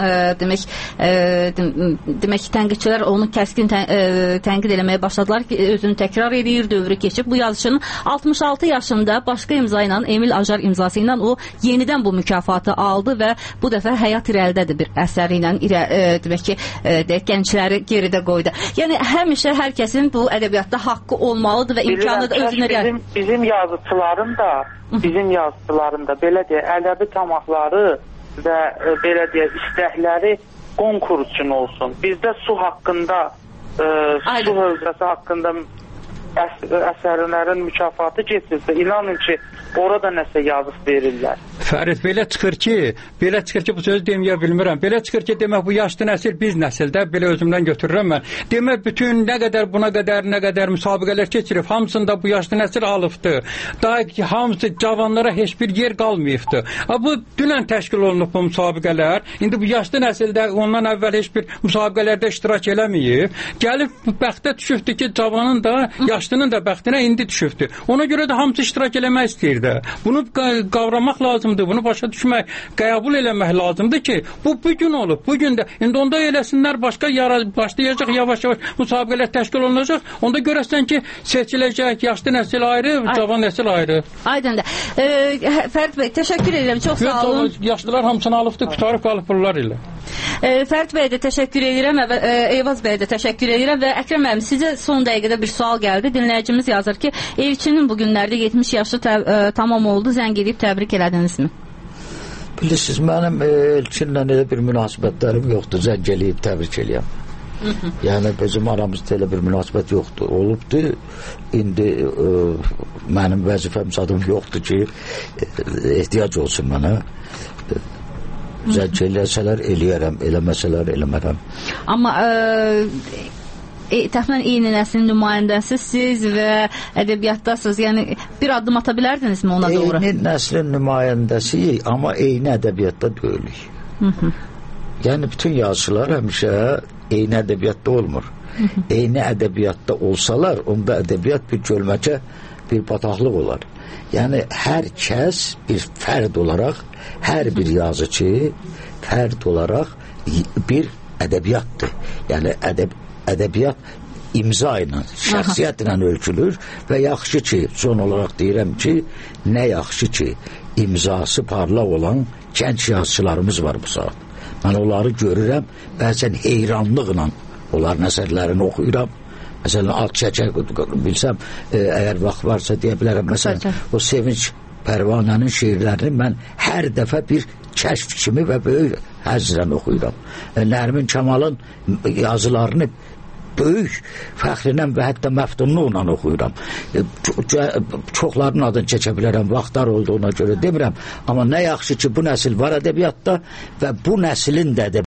S7: demək tənqidçilər onu kəskin tənqid eləməyə başladılar ki, özünü təkrar edir, dövrü keçib. Bu yazıçının 66 yaşında başqa imza ilə, Emil Ajar imzası ilə o yenidən bu mükafatı aldı və bu dəfə həyat irəlidədir bir əsəri ilə demək ki, gəncləri geridə qoydu. Yəni həmişə hər kəsin bu ədəbiyyatda haqqı olmalıdır və imkanı da özünə
S12: bizim yazıçıların da belə deyək, ədəbi tamahları və belə deyək, istəkləri konkurs üçün olsun. Bizdə su haqqında, su hövzəsi haqqında əsərlərin mükafatı keçirsə, inanın ki, orada nəsə yazıb verirlər.
S11: Fərid, belə çıxır ki, bu sözü deməyə bilmirəm. Belə çıxır ki, demək bu yaşlı nəsil biz nəsildə, belə özümdən götürürəm mən. Demək bütün nə qədər müsabiqələr keçirib, hamısında bu yaşlı nəsil alıbdır. Daha ki, hamısı cavanlara heç bir yer qalmayıbdır. Bu dünən təşkil olunub bu müsabiqələr. İndi bu yaşlı nəsildə ondan əvvəl heç bir müsabiqələrdə iştirak eləməyib. Gəlib bəxtə düşübdür ki, cavanın da, yaşlının da bəxtinə indi düşübdür. Ona görə də hamısı iştirak eləmək istəyir. Bunu qavramaq lazımdır, bunu başa düşmək, qəbul eləmək lazımdır ki, bu bugün olub, bugün də. İndi onda eləsinlər, başlayacaq, yavaş-yavaş müsabiqələr təşkil olunacaq, onda görəsən ki, seçiləcək, yaşlı nəsil ayrı, cavan nəsil ayrı.
S7: Aydındır. Fərid bəy, təşəkkür edirəm, çox sağ olun.
S11: Yaşlılar hamısını alıbdır, qutarıb qalıb bunlar ilə.
S7: Fərid bəy də təşəkkür edirəm, Eyvaz bəy də təşəkkür edirəm və Əkrəm müəllim, sizə son dəqiqədə bir sual gəldi. Dinləyicimiz yazır ki, Elçinin bugünlərdə 70 yaşı tamam oldu, zəng edib təbrik elədinizmi?
S3: Bilirsiniz, mənim Elçinlə elə bir münasibətlərim yoxdur, zəng eləyib təbrik eləyəm. Yəni bizim aramızda elə bir münasibət yoxdur. Olubdur. İndi mənim vəzifəm zadım yoxdur ki, ehtiyac olsun mənə. Zəng eləsələr eləyərəm, eləməsələr eləmərəm.
S7: Amma təxminən eyni nəslin nümayəndəsiz və ədəbiyyatdasınız. Yəni bir addım ata bilərdinizmi ona doğru?
S3: Eyni nəslin nümayəndəsiyik, amma eyni ədəbiyyatda deyilik. Yəni bütün yazıçılar həmişə eyni ədəbiyyatda olmur. Eyni ədəbiyyatda olsalar, onda ədəbiyyat bir gölməcə, bir bataqlıq olar. Yəni hər kəs bir fərd olaraq, hər bir yazıcı fərd olaraq bir ədəbiyyatdır. Yəni ədəbiyyat imza ilə, şəxsiyyət ilə ölçülür və yaxşı ki, son olaraq deyirəm ki, nə yaxşı ki, imzası parlaq olan gənc yazıçılarımız var bu saat. Mən onları görürəm, bəzən heyranlıqla onların əsərlərini oxuyuram. Məsələn, alt çəkək bilsəm, əgər vaxt varsa deyə bilərəm. Məsələn, o Sevinç Pərvanənin şeirlərini mən hər dəfə bir kəşf kimi və böyük həzrən oxuyuram. Nərmin Kəmalın yazılarını böyük fəxrinə və hətta məftunluqla oxuyuram. Çoxlarının adını çəkə bilərəm, vaxtlar olduğuna görə demirəm. Amma nə yaxşı ki, bu nəsil var ədəbiyyatda və bu nəslin də